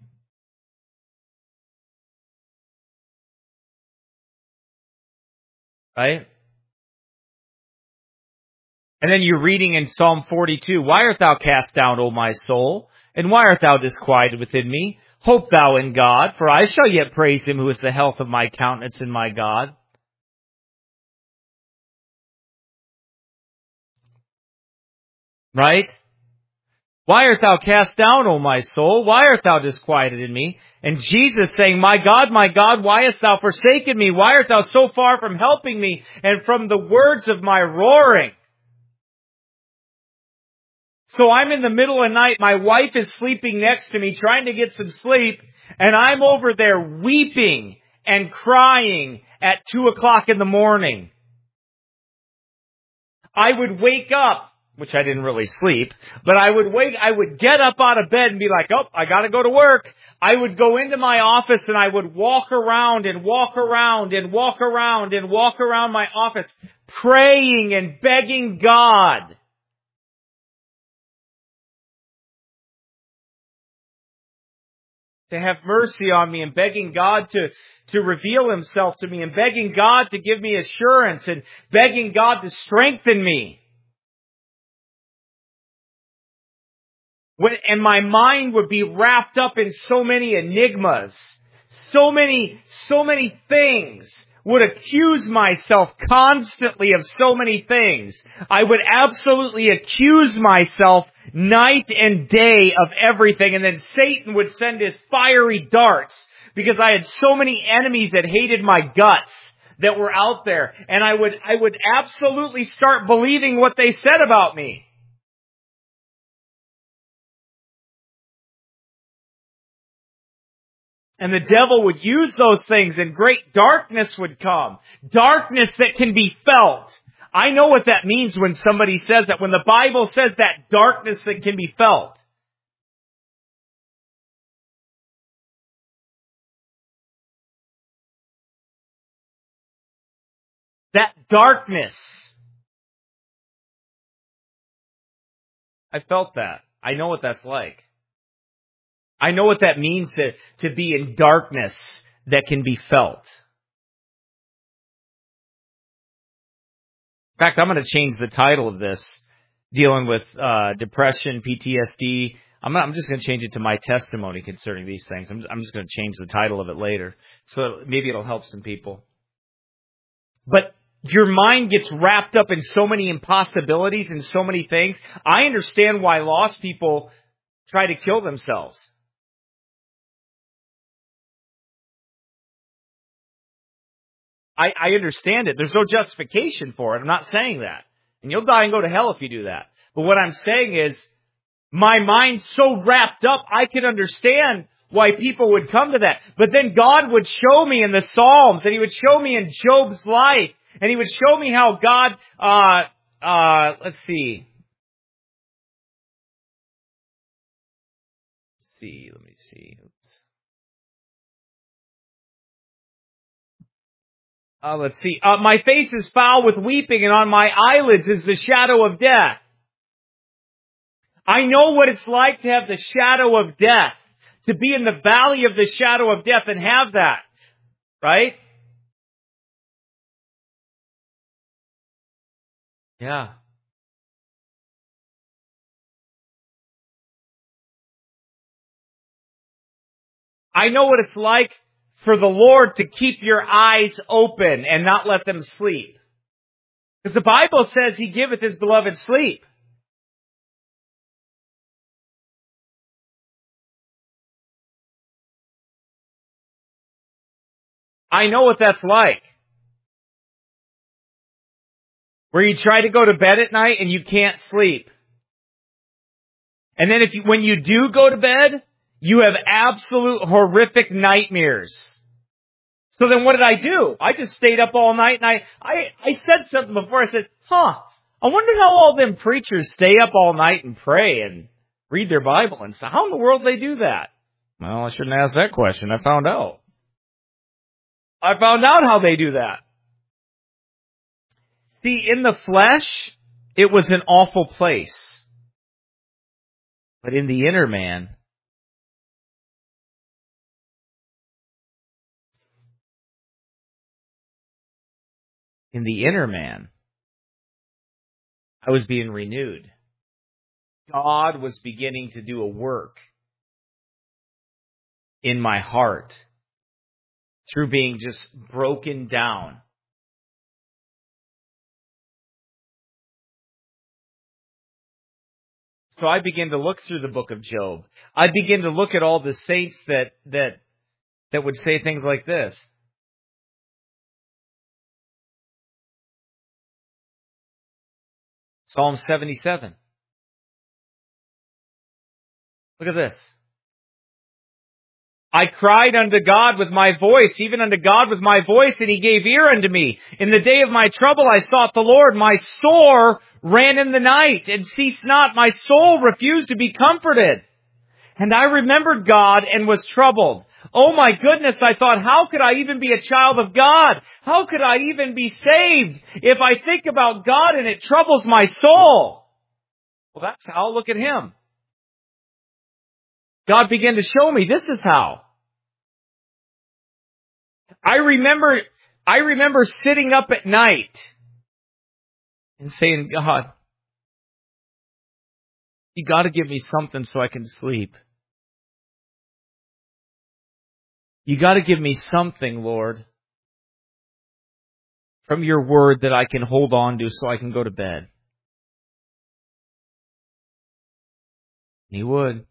Right? And then you're reading in Psalm 42. Why art thou cast down, O my soul? And why art thou disquieted within me? Hope thou in God, for I shall yet praise him who is the health of my countenance and my God. Right? Why art thou cast down, O my soul? Why art thou disquieted in me? And Jesus saying, my God, why hast thou forsaken me? Why art thou so far from helping me and from the words of my roaring? So I'm in the middle of the night. My wife is sleeping next to me, trying to get some sleep. And I'm over there weeping and crying at 2 o'clock in the morning. I would wake up which I didn't really sleep, but I would get up out of bed and be like, oh, I gotta go to work. I would go into my office and I would walk around and walk around and walk around and walk around my office, praying and begging God to have mercy on me, and begging God to reveal Himself to me, and begging God to give me assurance, and begging God to strengthen me. And my mind would be wrapped up in so many enigmas, so many things, would accuse myself constantly of so many things. I would absolutely accuse myself night and day of everything, and then Satan would send his fiery darts because I had so many enemies that hated my guts that were out there, and I would absolutely start believing what they said about me. And the devil would use those things, and great darkness would come. Darkness that can be felt. I know what that means when somebody says that. When the Bible says that, darkness that can be felt. That darkness. I felt that. I know what that's like. I know what that means to be in darkness that can be felt. In fact, I'm going to change the title of this, dealing with depression, PTSD. I'm just going to change it to my testimony concerning these things. I'm just going to change the title of it later, so maybe it'll help some people. But your mind gets wrapped up in so many impossibilities and so many things. I understand why lost people try to kill themselves. I understand it. There's no justification for it. I'm not saying that. And you'll die and go to hell if you do that. But what I'm saying is, my mind's so wrapped up, I can understand why people would come to that. But then God would show me in the Psalms, and He would show me in Job's life, and He would show me how God, let's see. Let me see. Let's see. My face is foul with weeping, and on my eyelids is the shadow of death. I know what it's like to have the shadow of death, to be in the valley of the shadow of death and have that, right? Yeah. I know what it's like for the Lord to keep your eyes open and not let them sleep. Because the Bible says He giveth His beloved sleep. I know what that's like. Where you try to go to bed at night and you can't sleep. And then when you do go to bed, you have absolute horrific nightmares. So then what did I do? I just stayed up all night, and I said something before. I said, I wonder how all them preachers stay up all night and pray and read their Bible and stuff. How in the world they do that? Well, I shouldn't ask that question. I found out. I found out how they do that. See, in the flesh, it was an awful place. But in the inner man, I was being renewed. God was beginning to do a work in my heart through being just broken down. So I began to look through the book of Job. I began to look at all the saints that would say things like this. Psalm 77. Look at this. I cried unto God with my voice, even unto God with my voice, and he gave ear unto me. In the day of my trouble I sought the Lord. My sore ran in the night and ceased not. My soul refused to be comforted. And I remembered God and was troubled. Oh my goodness, I thought, how could I even be a child of God? How could I even be saved if I think about God and it troubles my soul? Well, that's how. Look at him. God began to show me this is how. I remember sitting up at night and saying, God, you got to give me something so I can sleep. You got to give me something, Lord, from your word that I can hold on to so I can go to bed. And he would.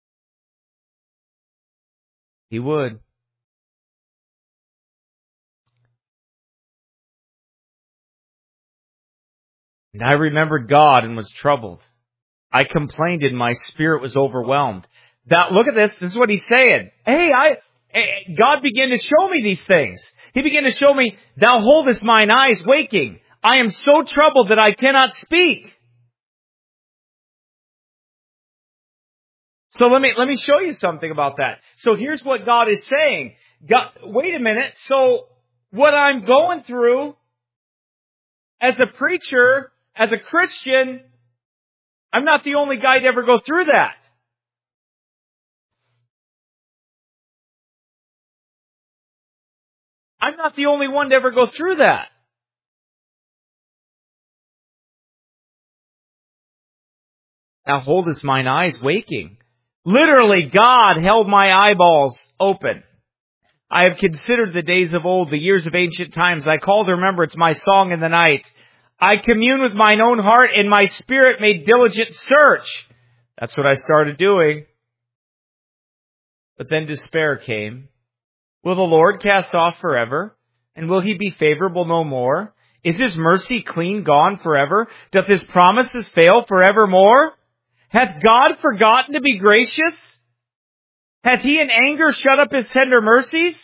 He would. And I remembered God and was troubled. I complained and my spirit was overwhelmed. Look at this. This is what he's saying. God began to show me these things. He began to show me, thou holdest mine eyes waking. I am so troubled that I cannot speak. So let me show you something about that. So here's what God is saying. God, wait a minute. So what I'm going through as a preacher, as a Christian, I'm not the only guy to ever go through that. I'm not the only one to ever go through that. Thou holdest mine eyes waking. Literally, God held my eyeballs open. I have considered the days of old, the years of ancient times. I call to remembrance my song in the night. I commune with mine own heart, and my spirit made diligent search. That's what I started doing. But then despair came. Will the Lord cast off forever? And will he be favorable no more? Is his mercy clean gone forever? Doth his promises fail forevermore? Hath God forgotten to be gracious? Hath he in anger shut up his tender mercies?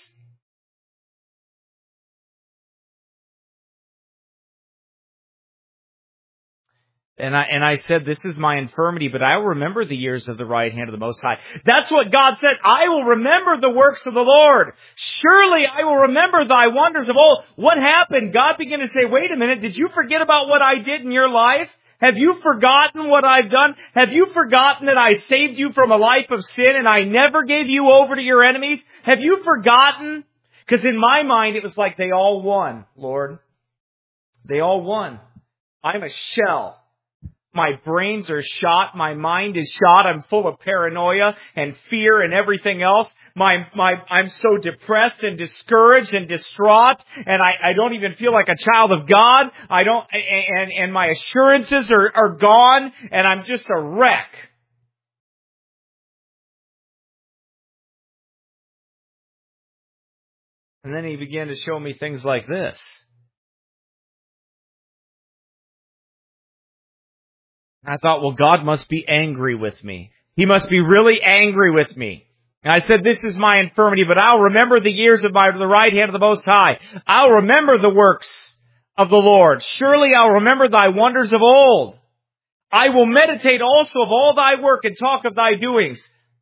And I said, this is my infirmity, but I will remember the years of the right hand of the Most High. That's what God said. I will remember the works of the Lord. Surely I will remember thy wonders of old. What happened? God began to say, wait a minute, did you forget about what I did in your life? Have you forgotten what I've done? Have you forgotten that I saved you from a life of sin and I never gave you over to your enemies? Have you forgotten? Because in my mind, it was like they all won, Lord. They all won. I'm a shell. My brains are shot. My mind is shot. I'm full of paranoia and fear and everything else. I'm so depressed and discouraged and distraught, and I don't even feel like a child of God. And my assurances are gone, and I'm just a wreck. And then he began to show me things like this. I thought, well, God must be angry with me. He must be really angry with me. And I said, this is my infirmity, but I'll remember the years of the right hand of the Most High. I'll remember the works of the Lord. Surely I'll remember thy wonders of old. I will meditate also of all thy work and talk of thy doings.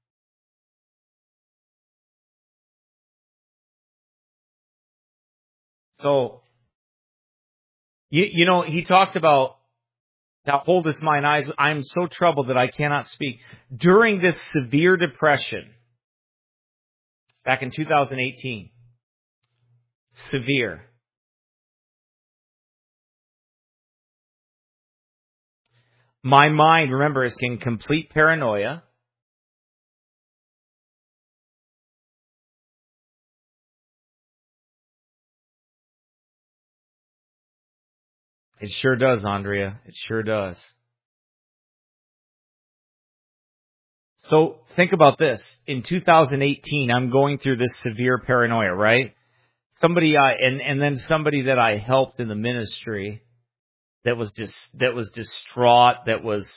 So, you know, he talked about, thou holdest mine eyes. I am so troubled that I cannot speak. During this severe depression, back in 2018, severe. My mind, remember, is in complete paranoia. It sure does, Andrea. It sure does. So think about this. In 2018, I'm going through this severe paranoia, right? And then somebody that I helped in the ministry that was distraught,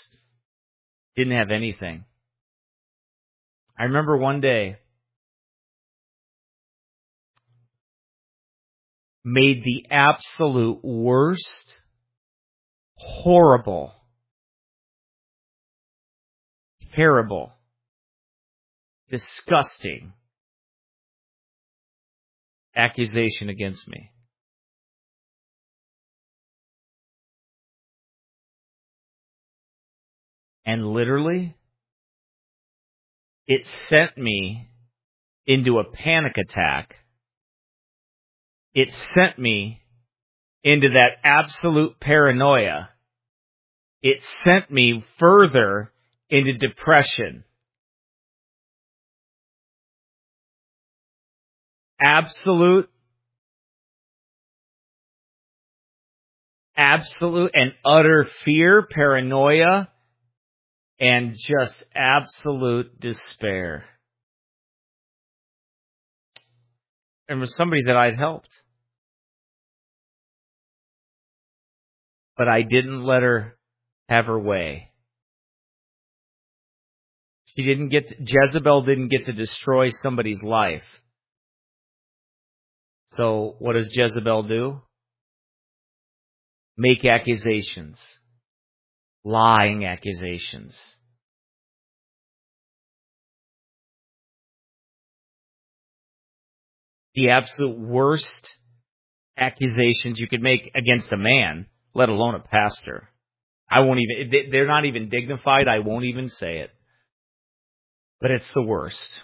didn't have anything. I remember one day made the absolute worst, horrible, terrible, disgusting accusation against me. And literally, it sent me into a panic attack. It sent me into that absolute paranoia. It sent me further into depression. Absolute and utter fear, paranoia, and just absolute despair. And was somebody that I'd helped. But I didn't let her have her way. Jezebel didn't get to destroy somebody's life. So what does Jezebel do? Make accusations. Lying accusations. The absolute worst accusations you could make against a man, let alone a pastor. They're not even dignified. I won't even say it. But it's the worst.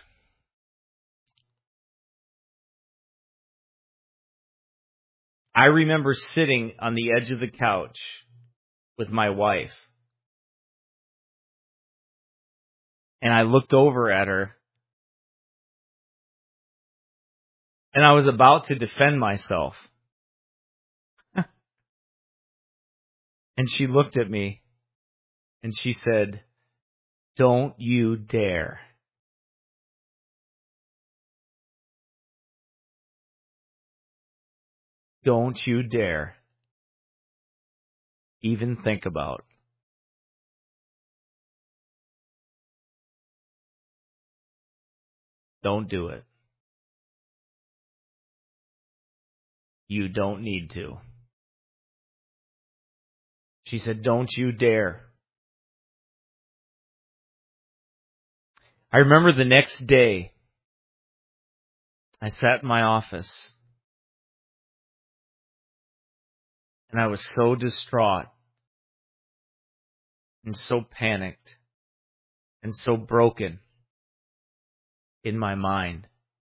I remember sitting on the edge of the couch with my wife. And I looked over at her. And I was about to defend myself. And she looked at me. And she said, "Don't you dare." Don't you dare even think about. Don't do it. You don't need to. She said, "Don't you dare." I remember the next day, I sat in my office, and I was so distraught, and so panicked, and so broken in my mind.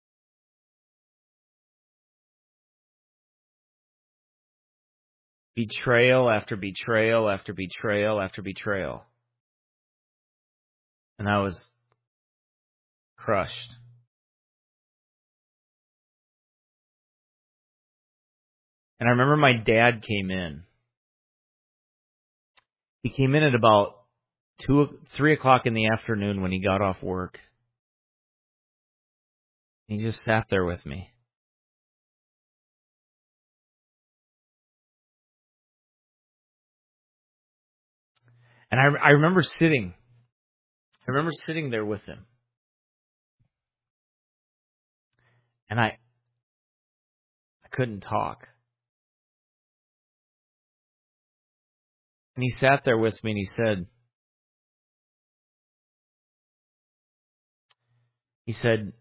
Betrayal after betrayal after betrayal after betrayal. And I was crushed. And I remember my dad came in. He came in at about 3 o'clock in the afternoon when he got off work. He just sat there with me. And I remember sitting there with him. And I couldn't talk. And he sat there with me and he said,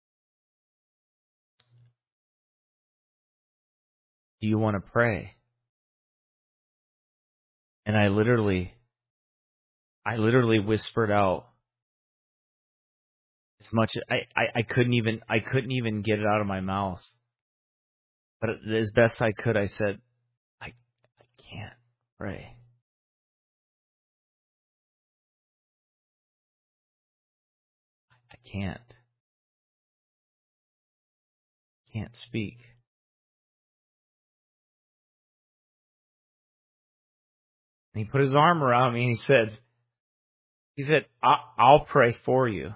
"Do you want to pray?" And I literally whispered out as much. I couldn't even get it out of my mouth. But as best I could, I said, I can't pray. I can't speak. And he put his arm around me and he said, I'll pray for you.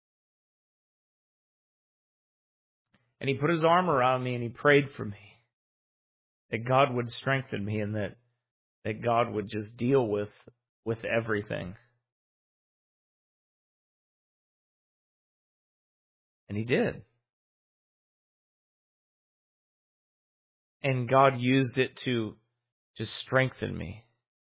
And he put his arm around me and he prayed for me. That God would strengthen me and that God would just deal with everything. And he did. And God used it to strengthen me.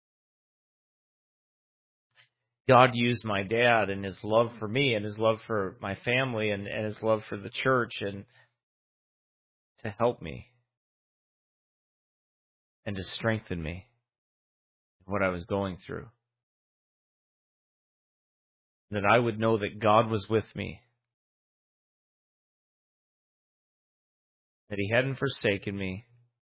God used my dad and his love for me and his love for my family and his love for the church and to help me and to strengthen me in what I was going through. That I would know that God was with me, that He hadn't forsaken me.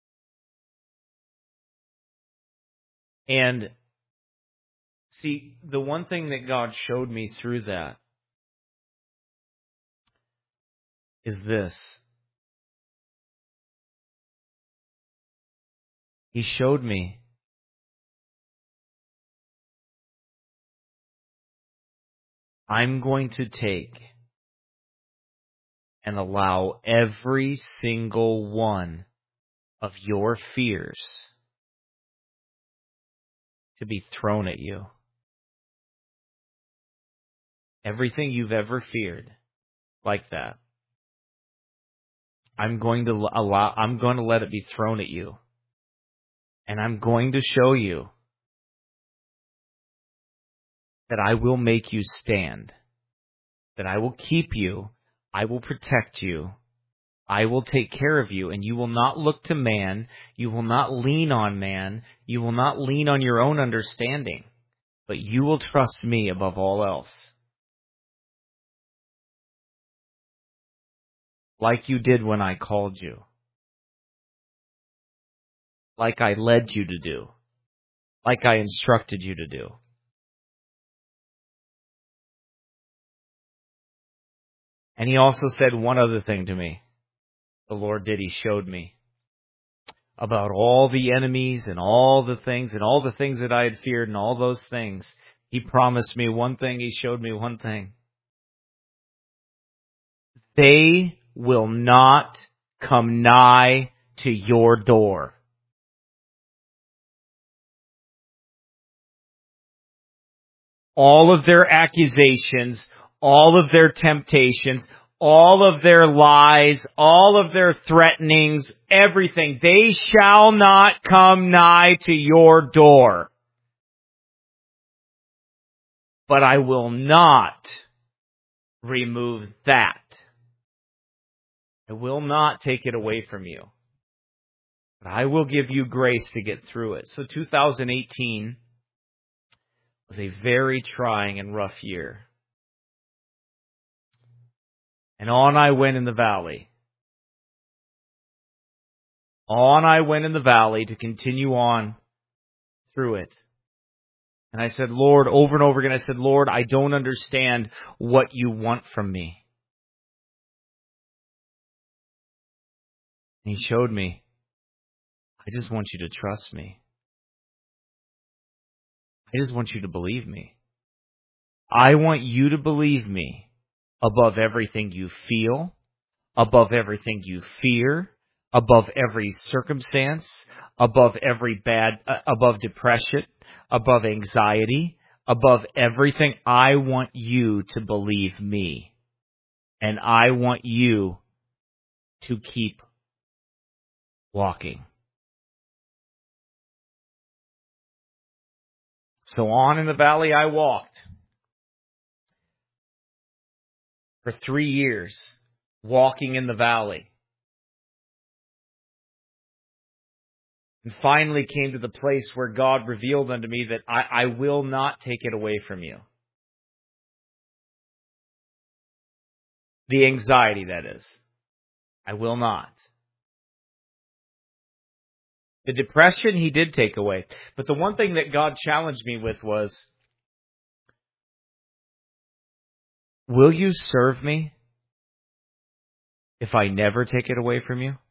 And see, the one thing that God showed me through that is this. He showed me I'm going to take and allow every single one of your fears to be thrown at you. Everything you've ever feared like that. I'm going to let it be thrown at you. And I'm going to show you that I will make you stand. That I will keep you. I will protect you. I will take care of you, and you will not look to man. You will not lean on man. You will not lean on your own understanding, but you will trust me above all else. Like you did when I called you. Like I led you to do. Like I instructed you to do. And he also said one other thing to me. The Lord did. He showed me about all the enemies and all the things that I had feared and all those things. He promised me one thing. He showed me one thing. They will not come nigh to your door. All of their accusations, all of their temptations, all of their lies, all of their threatenings, everything, they shall not come nigh to your door. But I will not remove that. I will not take it away from you. But I will give you grace to get through it. So 2018 was a very trying and rough year. And on I went in the valley. On I went in the valley to continue on through it. And I said, Lord, over and over again, I said, Lord, I don't understand what you want from me. And he showed me, I just want you to trust me. I just want you to believe me. I want you to believe me above everything you feel, above everything you fear, above every circumstance, above above depression, above anxiety, above everything. I want you to believe me. And I want you to keep walking. So on in the valley I walked for 3 years, walking in the valley. And finally came to the place where God revealed unto me that I will not take it away from you. The anxiety, that is. I will not. The depression, he did take away. But the one thing that God challenged me with was, will you serve me if I never take it away from you?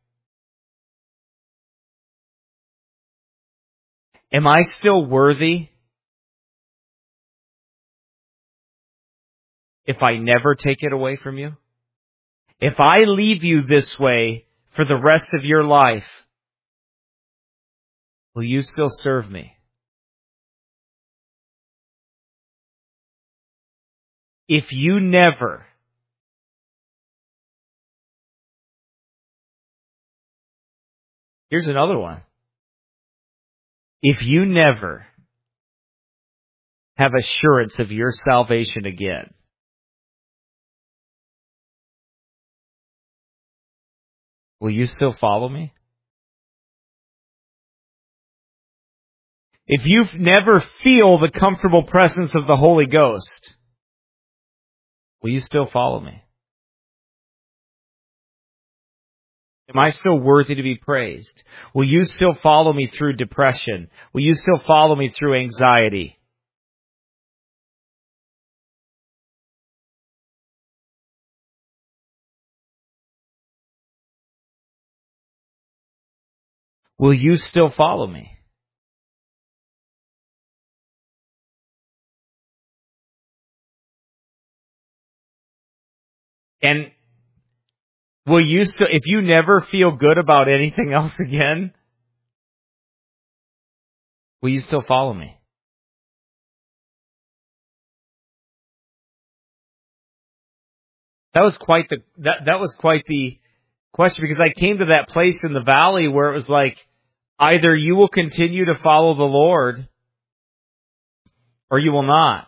Am I still worthy if I never take it away from you? If I leave you this way for the rest of your life, will you still serve me? If you never Here's another one. If you never have assurance of your salvation again, will you still follow me? If you never feel the comfortable presence of the Holy Ghost, will you still follow me? Am I still worthy to be praised? Will you still follow me through depression? Will you still follow me through anxiety? Will you still follow me? And will you still, if you never feel good about anything else again, will you still follow me? That was quite the question, because I came to that place in the valley where it was like, either you will continue to follow the Lord or you will not.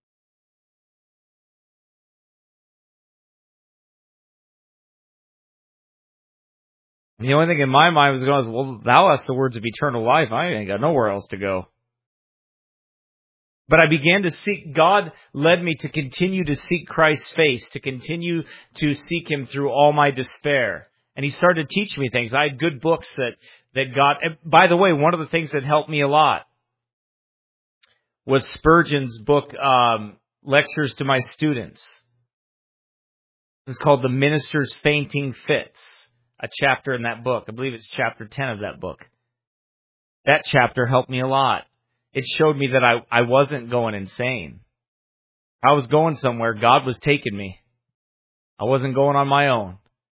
And the only thing in my mind was going, well, thou hast the words of eternal life. I ain't got nowhere else to go. But I began to seek, God led me to continue to seek Christ's face, to continue to seek Him through all my despair. And He started to teach me things. I had good books that God, by the way, one of the things that helped me a lot was Spurgeon's book, Lectures to My Students. It's called The Minister's Fainting Fits, a chapter in that book. I believe it's chapter 10 of that book. That chapter helped me a lot. It showed me that I wasn't going insane. I was going somewhere. God was taking me. I wasn't going on my own.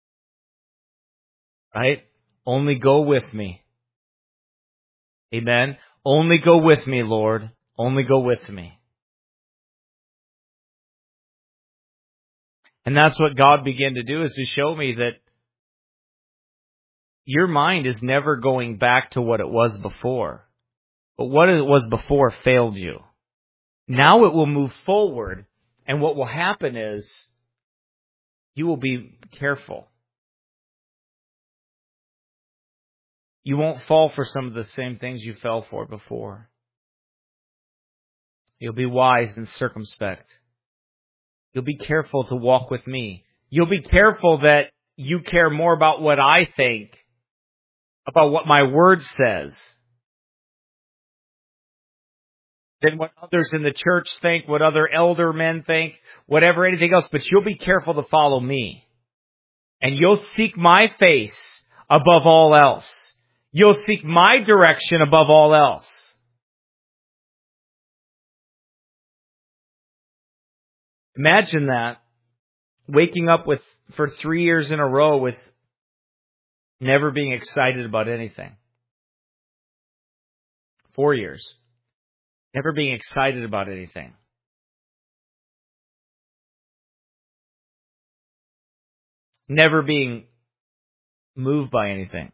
Right? Only go with me. Amen? Only go with me, Lord. Only go with me. And that's what God began to do, is to show me that your mind is never going back to what it was before. But what it was before failed you. Now it will move forward, and what will happen is you will be careful. You won't fall for some of the same things you fell for before. You'll be wise and circumspect. You'll be careful to walk with me. You'll be careful that you care more about what I think, about what my word says, than what others in the church think, what other elder men think, whatever, anything else. But you'll be careful to follow me. And you'll seek my face above all else. You'll seek my direction above all else. Imagine that. Waking up for 3 years in a row with never being excited about anything. 4 years. Never being excited about anything. Never being moved by anything.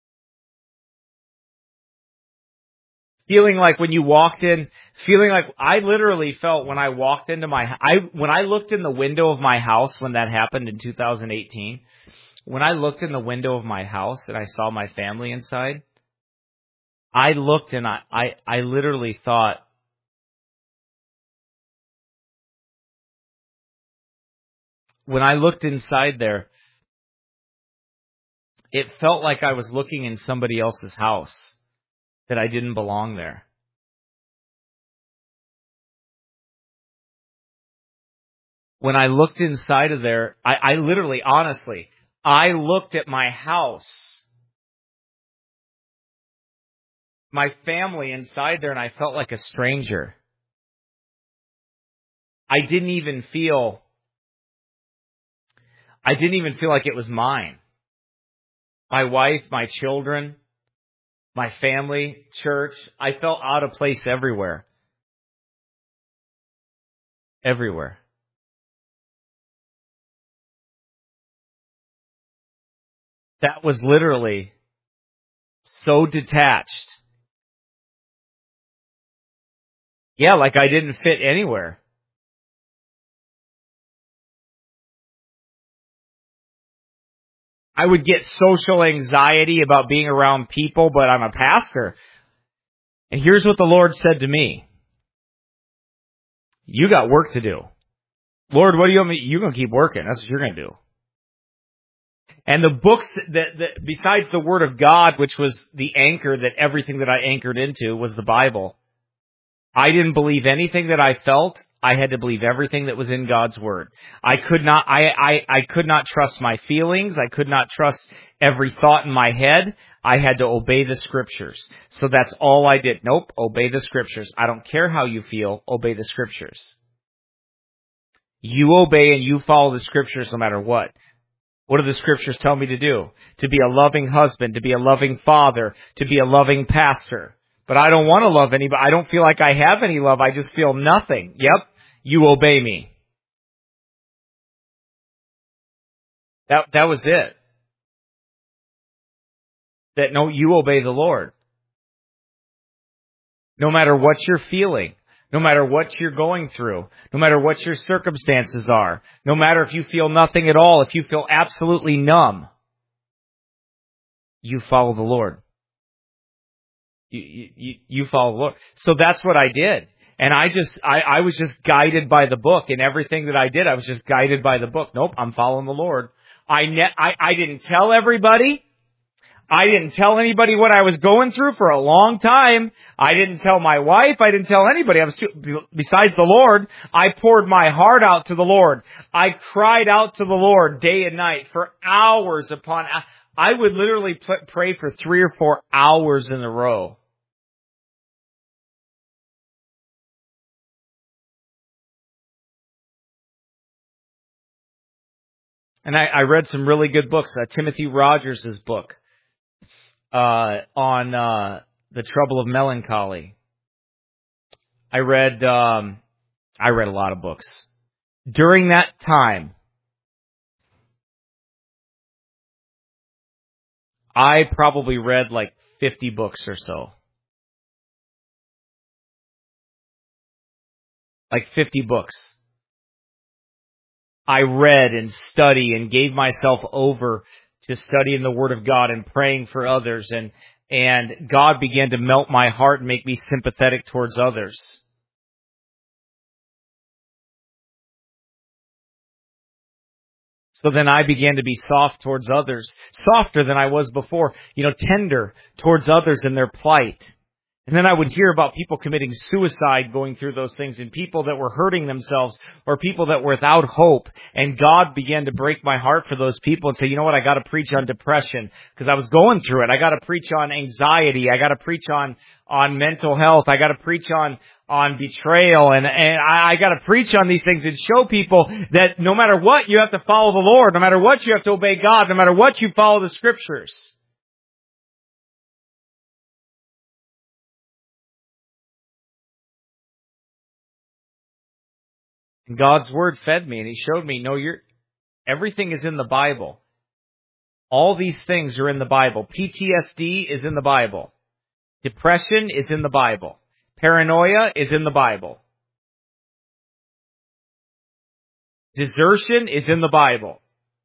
Feeling like when you walked in, I literally felt when I walked into when I looked in the window of my house when that happened in 2018, when I looked in the window of my house and I saw my family inside, I looked and I literally thought, when I looked inside there, it felt like I was looking in somebody else's house, that I didn't belong there. When I looked inside of there, I literally, honestly, I looked at my house, my family inside there, and I felt like a stranger. I didn't even feel like it was mine. My wife, my children, my family, church, I felt out of place everywhere. Everywhere. That was literally So detached. Yeah, like I didn't fit anywhere. I would get social anxiety about being around people, but I'm a pastor. And here's what the Lord said to me. You got work to do. Lord, what do you want me? You're going to keep working. That's what you're going to do. And the books that besides the Word of God, which was the anchor that everything that I anchored into was the Bible. I didn't believe anything that I felt. I had to believe everything that was in God's Word. I could not trust my feelings. I could not trust every thought in my head. I had to obey the Scriptures. So that's all I did. Nope, obey the Scriptures. I don't care how you feel, obey the Scriptures. You obey and you follow the Scriptures no matter what. What do the Scriptures tell me to do? To be a loving husband, to be a loving father, to be a loving pastor. But I don't want to love anybody. I don't feel like I have any love. I just feel nothing. Yep, you obey me. That was it. No, you obey the Lord. No matter what you're feeling, no matter what you're going through, no matter what your circumstances are, no matter if you feel nothing at all, if you feel absolutely numb, you follow the Lord. You follow the Lord. So that's what I did. And I was just guided by the book, and everything that I did, I was just guided by the book. Nope, I'm following the Lord. I didn't tell everybody. I didn't tell anybody what I was going through for a long time. I didn't tell my wife. I didn't tell anybody. Besides the Lord, I poured my heart out to the Lord. I cried out to the Lord day and night for hours upon hours. I would literally pray for 3 or 4 hours in a row. And I read some really good books. Timothy Rogers' book on the trouble of melancholy. I read a lot of books. During that time, I probably read like 50 books or so. Like 50 books. I read and studied and gave myself over to studying the Word of God and praying for others. And God began to melt my heart and make me sympathetic towards others. So then I began to be soft towards others, softer than I was before, tender towards others in their plight. And then I would hear about people committing suicide going through those things, and people that were hurting themselves, or people that were without hope. And God began to break my heart for those people and say, you know what, I got to preach on depression because I was going through it. I got to preach on anxiety. I got to preach on mental health. I got to preach on betrayal. And I got to preach on these things and show people that no matter what, you have to follow the Lord. No matter what, you have to obey God. No matter what, you follow the Scriptures. And God's Word fed me, and He showed me, no, everything is in the Bible. All these things are in the Bible. PTSD is in the Bible. Depression is in the Bible. Paranoia is in the Bible. Desertion is in the Bible.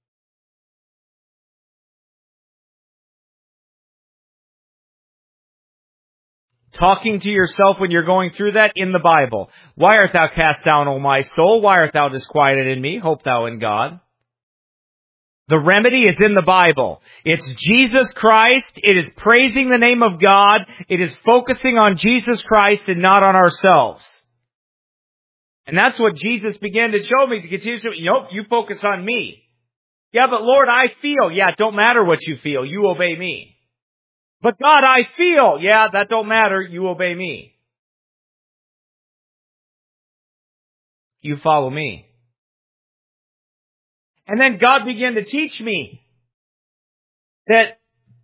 Talking to yourself when you're going through that, in the Bible. Why art thou cast down, O my soul? Why art thou disquieted in me? Hope thou in God. The remedy is in the Bible. It's Jesus Christ. It is praising the name of God. It is focusing on Jesus Christ and not on ourselves. And that's what Jesus began to show me, to continue to show me. Nope, you focus on me. Yeah, but Lord, I feel. Yeah, it don't matter what you feel. You obey me. But God, I feel. Yeah, that don't matter. You obey me. You follow me. And then God began to teach me that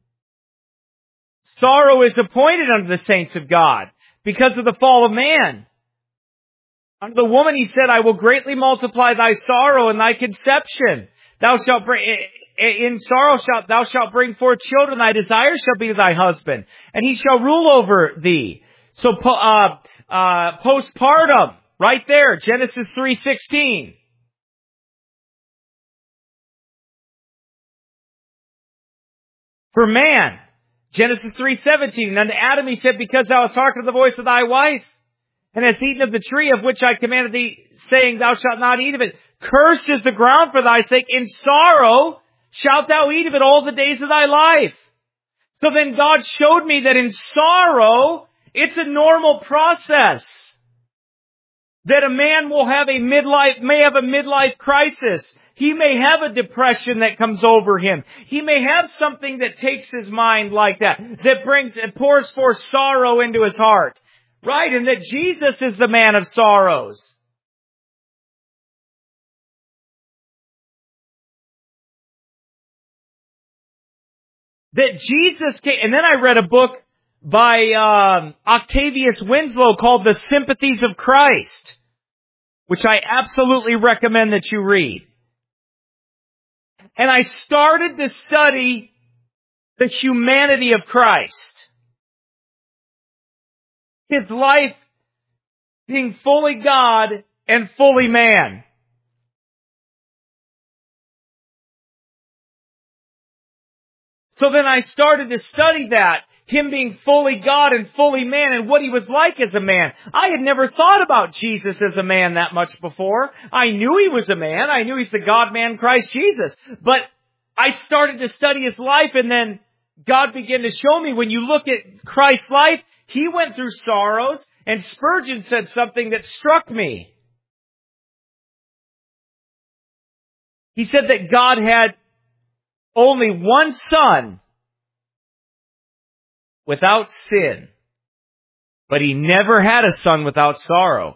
sorrow is appointed unto the saints of God because of the fall of man. Unto the woman He said, I will greatly multiply thy sorrow and thy conception. Thou shalt bring... in sorrow thou shalt bring forth children, thy desire shall be thy husband, and he shall rule over thee. So, postpartum, right there, Genesis 3:16. For man, Genesis 3:17. And unto Adam he said, because thou hast hearkened the voice of thy wife, and hast eaten of the tree of which I commanded thee, saying, thou shalt not eat of it. Cursed is the ground for thy sake. In sorrow shalt thou eat of it all the days of thy life. So then God showed me that in sorrow, it's a normal process. That a man will have may have a midlife crisis. He may have a depression that comes over him. He may have something that takes his mind like that pours forth sorrow into his heart. Right? And that Jesus is the man of sorrows. That Jesus came, and then I read a book by Octavius Winslow called The Sympathies of Christ, which I absolutely recommend that you read. And I started to study the humanity of Christ. His life being fully God and fully man. So then I started to study that, him being fully God and fully man, and what he was like as a man. I had never thought about Jesus as a man that much before. I knew he was a man. I knew he's the God-man Christ Jesus. But I started to study his life, and then God began to show me, when you look at Christ's life, he went through sorrows, and Spurgeon said something that struck me. He said that God had only one son without sin, but he never had a son without sorrow.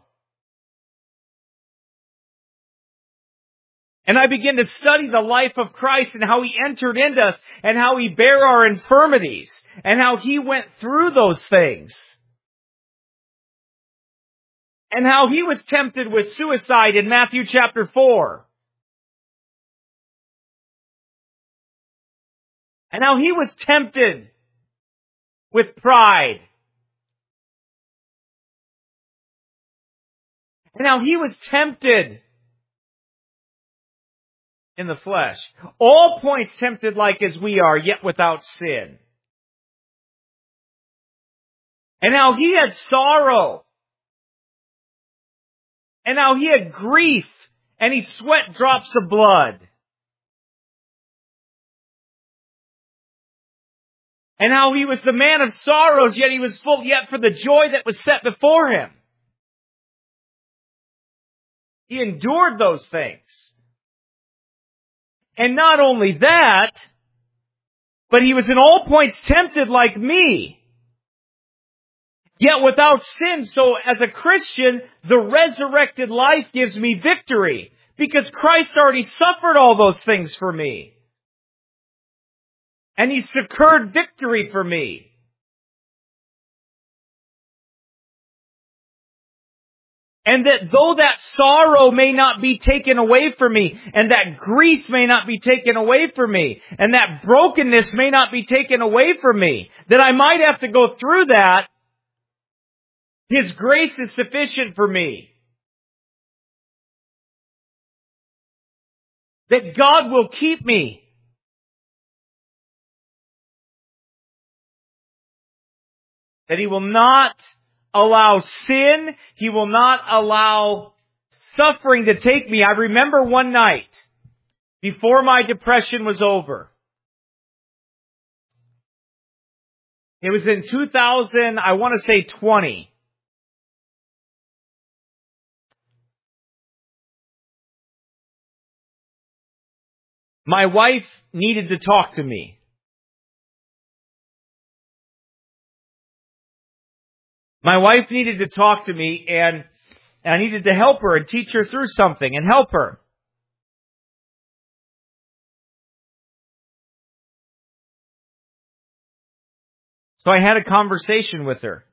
And I began to study the life of Christ and how he entered into us and how he bare our infirmities and how he went through those things. And how he was tempted with suicide in Matthew chapter 4. And how he was tempted with pride. And how he was tempted in the flesh. All points tempted like as we are, yet without sin. And how he had sorrow. And how he had grief. And he sweat drops of blood. And how he was the man of sorrows, yet he was full, yet for the joy that was set before him. He endured those things. And not only that, but he was in all points tempted like me, yet without sin. So as a Christian, the resurrected life gives me victory, because Christ already suffered all those things for me. And he secured victory for me. And that though that sorrow may not be taken away from me, and that grief may not be taken away from me, and that brokenness may not be taken away from me, that I might have to go through that, his grace is sufficient for me. That God will keep me. That he will not allow sin. He will not allow suffering to take me. I remember one night, before my depression was over. It was in 2000, I want to say 20. My wife needed to talk to me. My wife needed to talk to me, and I needed to help her and teach her through something and help her. So I had a conversation with her,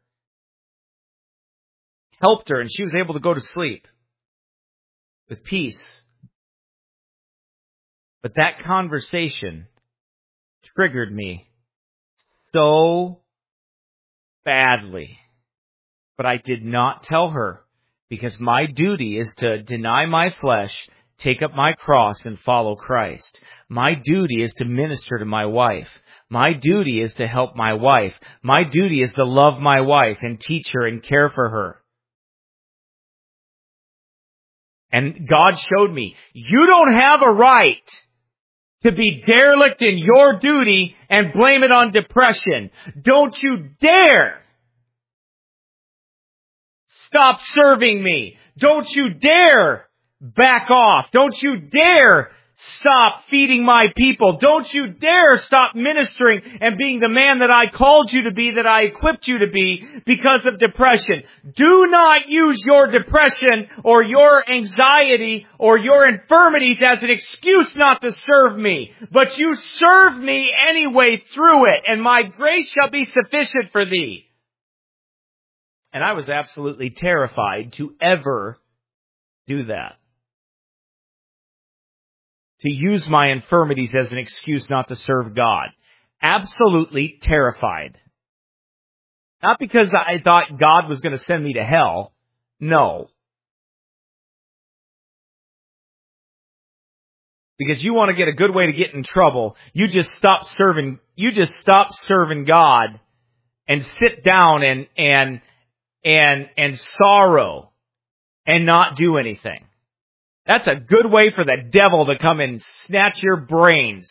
helped her, and she was able to go to sleep with peace. But that conversation triggered me so badly. But I did not tell her, because my duty is to deny my flesh, take up my cross, and follow Christ. My duty is to minister to my wife. My duty is to help my wife. My duty is to love my wife and teach her and care for her. And God showed me, you don't have a right to be derelict in your duty and blame it on depression. Don't you dare stop serving me. Don't you dare back off. Don't you dare stop feeding my people. Don't you dare stop ministering and being the man that I called you to be, that I equipped you to be, because of depression. Do not use your depression or your anxiety or your infirmities as an excuse not to serve me. But you serve me anyway through it, and my grace shall be sufficient for thee. And I was absolutely terrified to ever do that. To use my infirmities as an excuse not to serve God. Absolutely terrified. Not because I thought God was going to send me to hell. No. Because you want to get a good way to get in trouble, you just stop serving God and sit down and sorrow and not do anything. That's a good way for the devil to come and snatch your brains.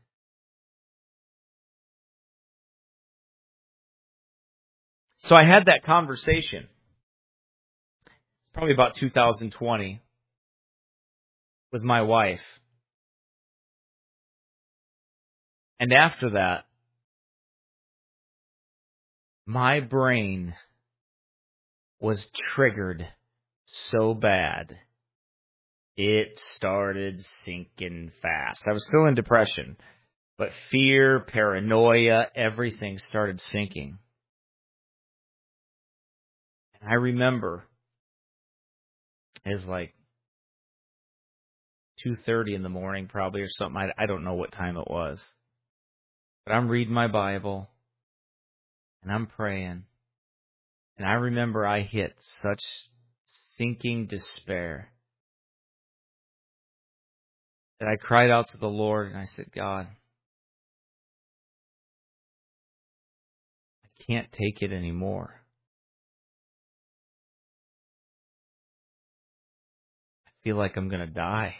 So I had that conversation, probably about 2020, with my wife. And after that, my brain was triggered so bad, it started sinking fast. I was still in depression, but fear, paranoia, everything started sinking. And I remember it was like 2:30 in the morning probably, or something. I don't know what time it was. But I'm reading my Bible, and I'm praying. And I remember I hit such sinking despair that I cried out to the Lord, and I said, God, I can't take it anymore. I feel like I'm going to die.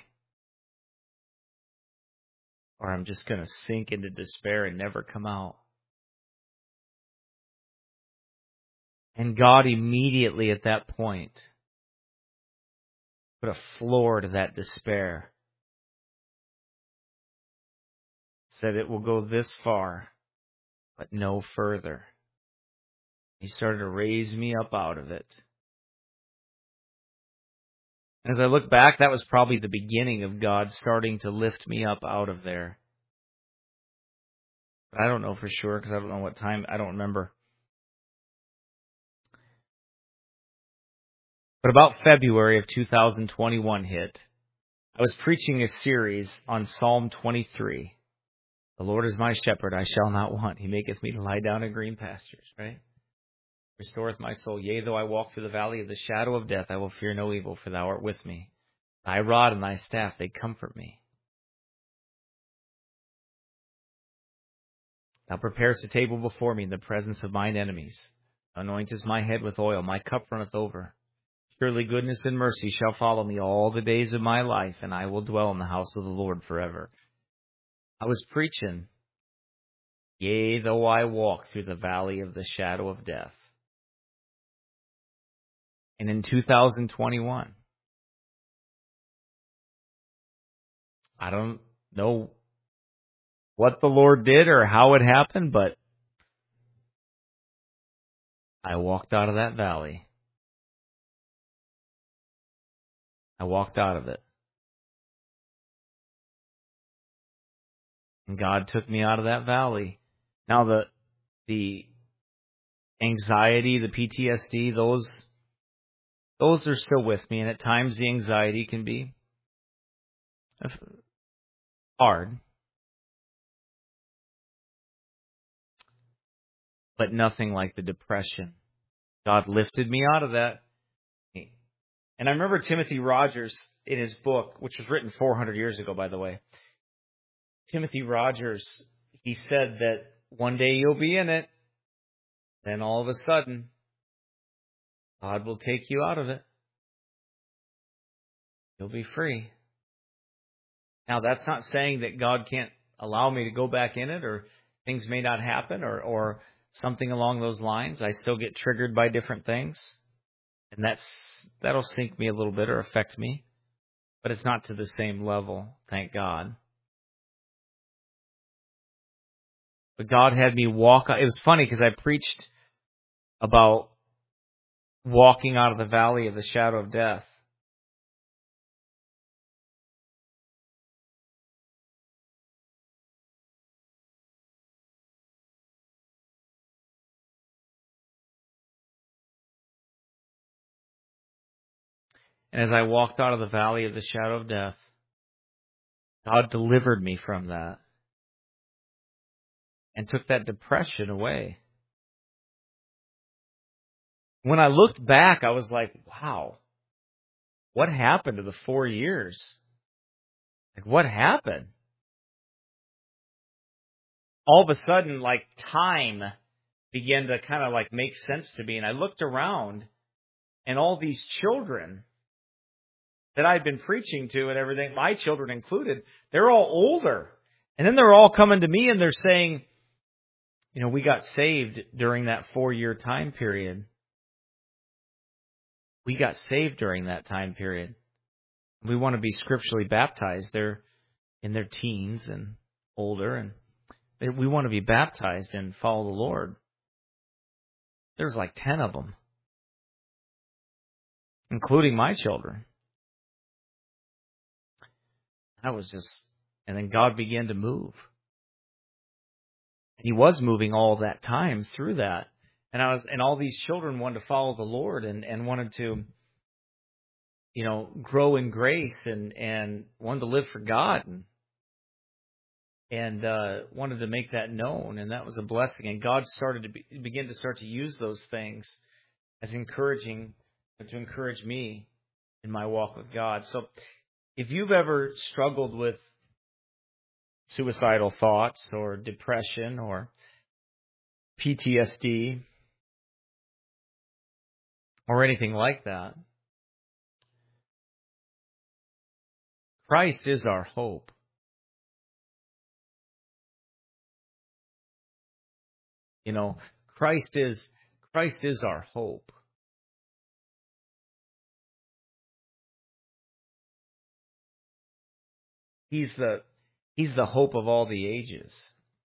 Or I'm just going to sink into despair and never come out. And God immediately at that point put a floor to that despair. Said it will go this far, but no further. He started to raise me up out of it. As I look back, that was probably the beginning of God starting to lift me up out of there. But I don't know for sure, because I don't know what time, I don't remember. But about February of 2021 hit, I was preaching a series on Psalm 23. The Lord is my shepherd, I shall not want. He maketh me to lie down in green pastures, right? Restoreth my soul. Yea, though I walk through the valley of the shadow of death, I will fear no evil, for thou art with me. Thy rod and thy staff, they comfort me. Thou preparest a table before me in the presence of mine enemies. Thou anointest my head with oil, my cup runneth over. Surely goodness and mercy shall follow me all the days of my life, and I will dwell in the house of the Lord forever. I was preaching, yea, though I walk through the valley of the shadow of death. And in 2021, I don't know what the Lord did or how it happened, but I walked out of that valley. I walked out of it. And God took me out of that valley. Now the anxiety, the PTSD, those are still with me, and at times the anxiety can be hard, but nothing like the depression. God lifted me out of that. And I remember Timothy Rogers in his book, which was written 400 years ago, by the way. Timothy Rogers, he said that one day you'll be in it, then all of a sudden, God will take you out of it. You'll be free. Now, that's not saying that God can't allow me to go back in it, or things may not happen, or something along those lines. I still get triggered by different things, and that'll sink me a little bit or affect me, but it's not to the same level, thank God. But God had me walk. It was funny because I preached about walking out of the valley of the shadow of death. And as I walked out of the valley of the shadow of death, God delivered me from that and took that depression away. When I looked back, I was like, wow, what happened to the 4 years? Like, what happened? All of a sudden, like, time began to kind of like make sense to me. And I looked around, and all these children that I'd been preaching to and everything, my children included, they're all older. And then they're all coming to me and they're saying, we got saved during that 4-year time period. We got saved during that time period. We want to be scripturally baptized. They're in their teens and older, and we want to be baptized and follow the Lord. There's like 10 of them, including my children. And then God began to move. He was moving all that time through that. And all these children wanted to follow the Lord and wanted to, grow in grace and wanted to live for God and wanted to make that known. And that was a blessing. And God started to begin to use those things as to encourage me in my walk with God. So if you've ever struggled with suicidal thoughts or depression or PTSD or anything like that, Christ is our hope. Christ is our hope. He's the hope of all the ages.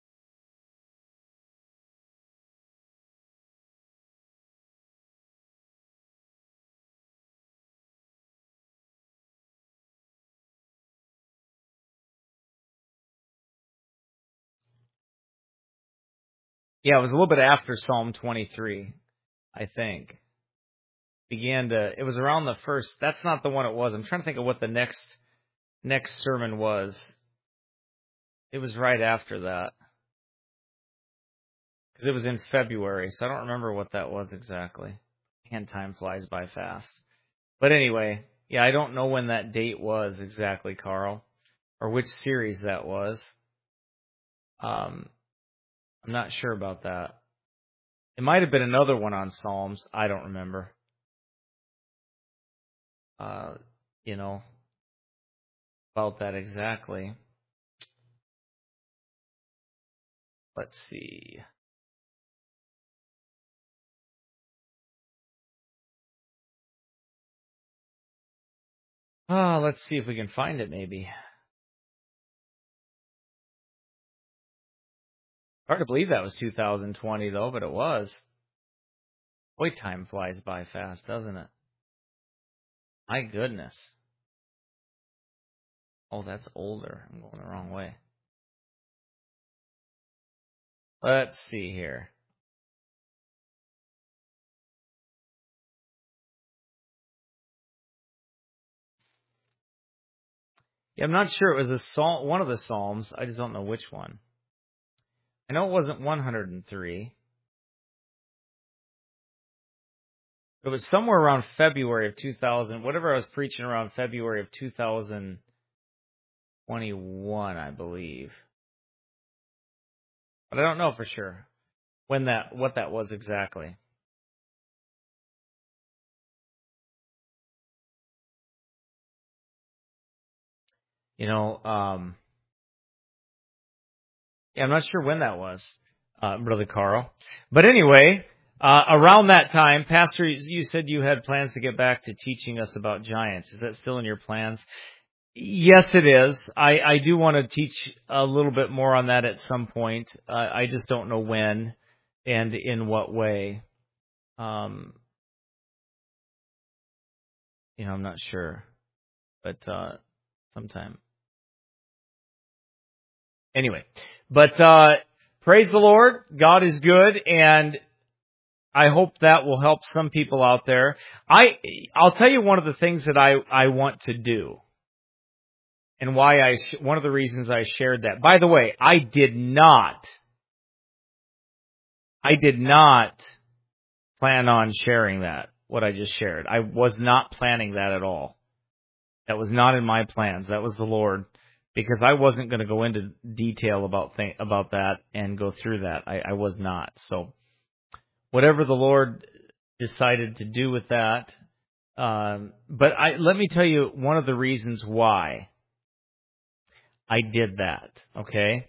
Yeah, it was a little bit after Psalm 23, I think. It was around the first, that's not the one it was. I'm trying to think of what the next sermon was. It was right after that. Because it was in February, so I don't remember what that was exactly. And time flies by fast. But anyway, yeah, I don't know when that date was exactly, Carl, or which series that was. I'm not sure about that. It might have been another one on Psalms. I don't remember. About that exactly. Let's see. Let's see if we can find it maybe. Hard to believe that was 2020 though, but it was. Boy, time flies by fast, doesn't it? My goodness. Oh, that's older. I'm going the wrong way. Let's see here. Yeah, I'm not sure. It was a psalm, one of the Psalms. I just don't know which one. I know it wasn't 103. It was somewhere around February of 2000, whatever I was preaching around February of 2021, I believe. But I don't know for sure what that was exactly. Yeah, I'm not sure when that was, Brother Carl. But anyway, around that time, Pastor, you said you had plans to get back to teaching us about giants. Is that still in your plans? Yes, it is. I do want to teach a little bit more on that at some point. I just don't know when and in what way. I'm not sure, but sometime. Anyway, but praise the Lord. God is good, and I hope that will help some people out there. I'll tell you one of the things that I want to do, and why one of the reasons I shared that. By the way, I did not plan on sharing that, what I just shared. I was not planning that at all. That was not in my plans. That was the Lord, because I wasn't going to go into detail about that and go through that. I was not. So whatever the Lord decided to do with that. But let me tell you one of the reasons why I did that. Okay.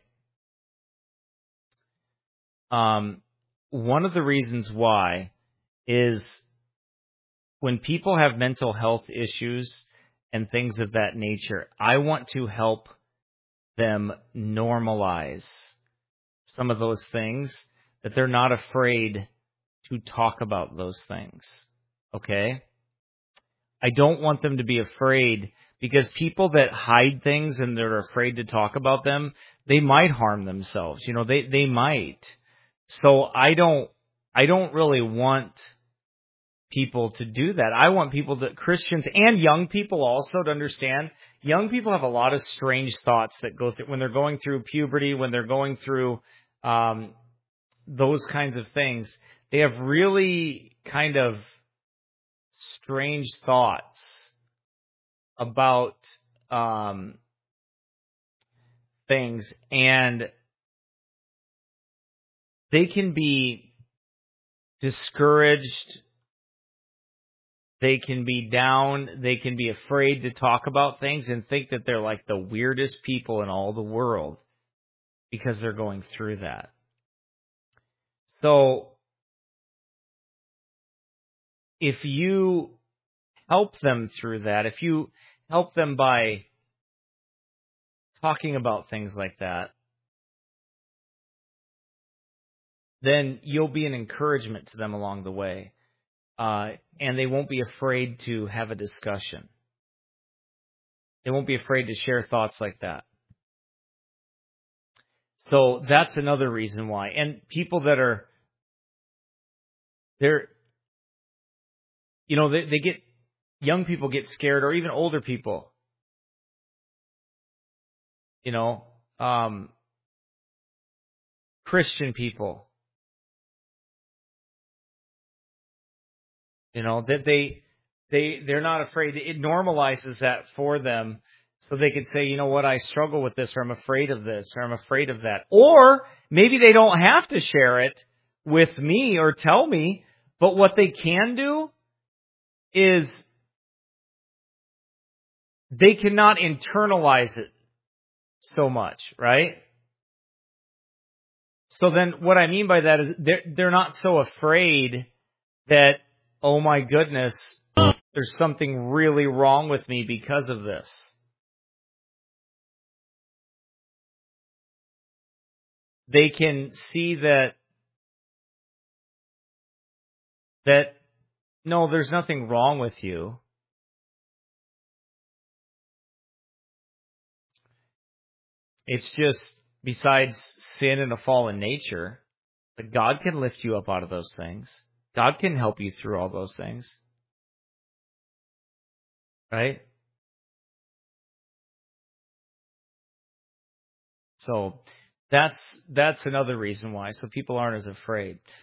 One of the reasons why is when people have mental health issues and things of that nature, I want to help them normalize some of those things, that they're not afraid to talk about those things. Okay? I don't want them to be afraid, because people that hide things and they're afraid to talk about them, they might harm themselves. They might. So I don't really want people to do that. I want Christians and young people also, to understand. Young people have a lot of strange thoughts that go through when they're going through puberty, when they're going through those kinds of things. They have really kind of strange thoughts about things, and they can be discouraged. They can be down. They can be afraid to talk about things and think that they're like the weirdest people in all the world because they're going through that. So if you help them through that, if you help them by talking about things like that, then you'll be an encouragement to them along the way. And they won't be afraid to have a discussion. They won't be afraid to share thoughts like that. So that's another reason why. And people that are, young people get scared, or even older people, Christian people, that they're not afraid. It normalizes that for them, so they could say, you know what, I struggle with this, or I'm afraid of this, or I'm afraid of that. Or maybe they don't have to share it with me or tell me, but what they can do is they cannot internalize it so much, right? So then what I mean by that is they're not so afraid that, oh my goodness, there's something really wrong with me because of this. They can see that no, there's nothing wrong with you. It's just, besides sin and a fallen nature, that God can lift you up out of those things. God can help you through all those things. Right? So that's another reason why. So people aren't as afraid.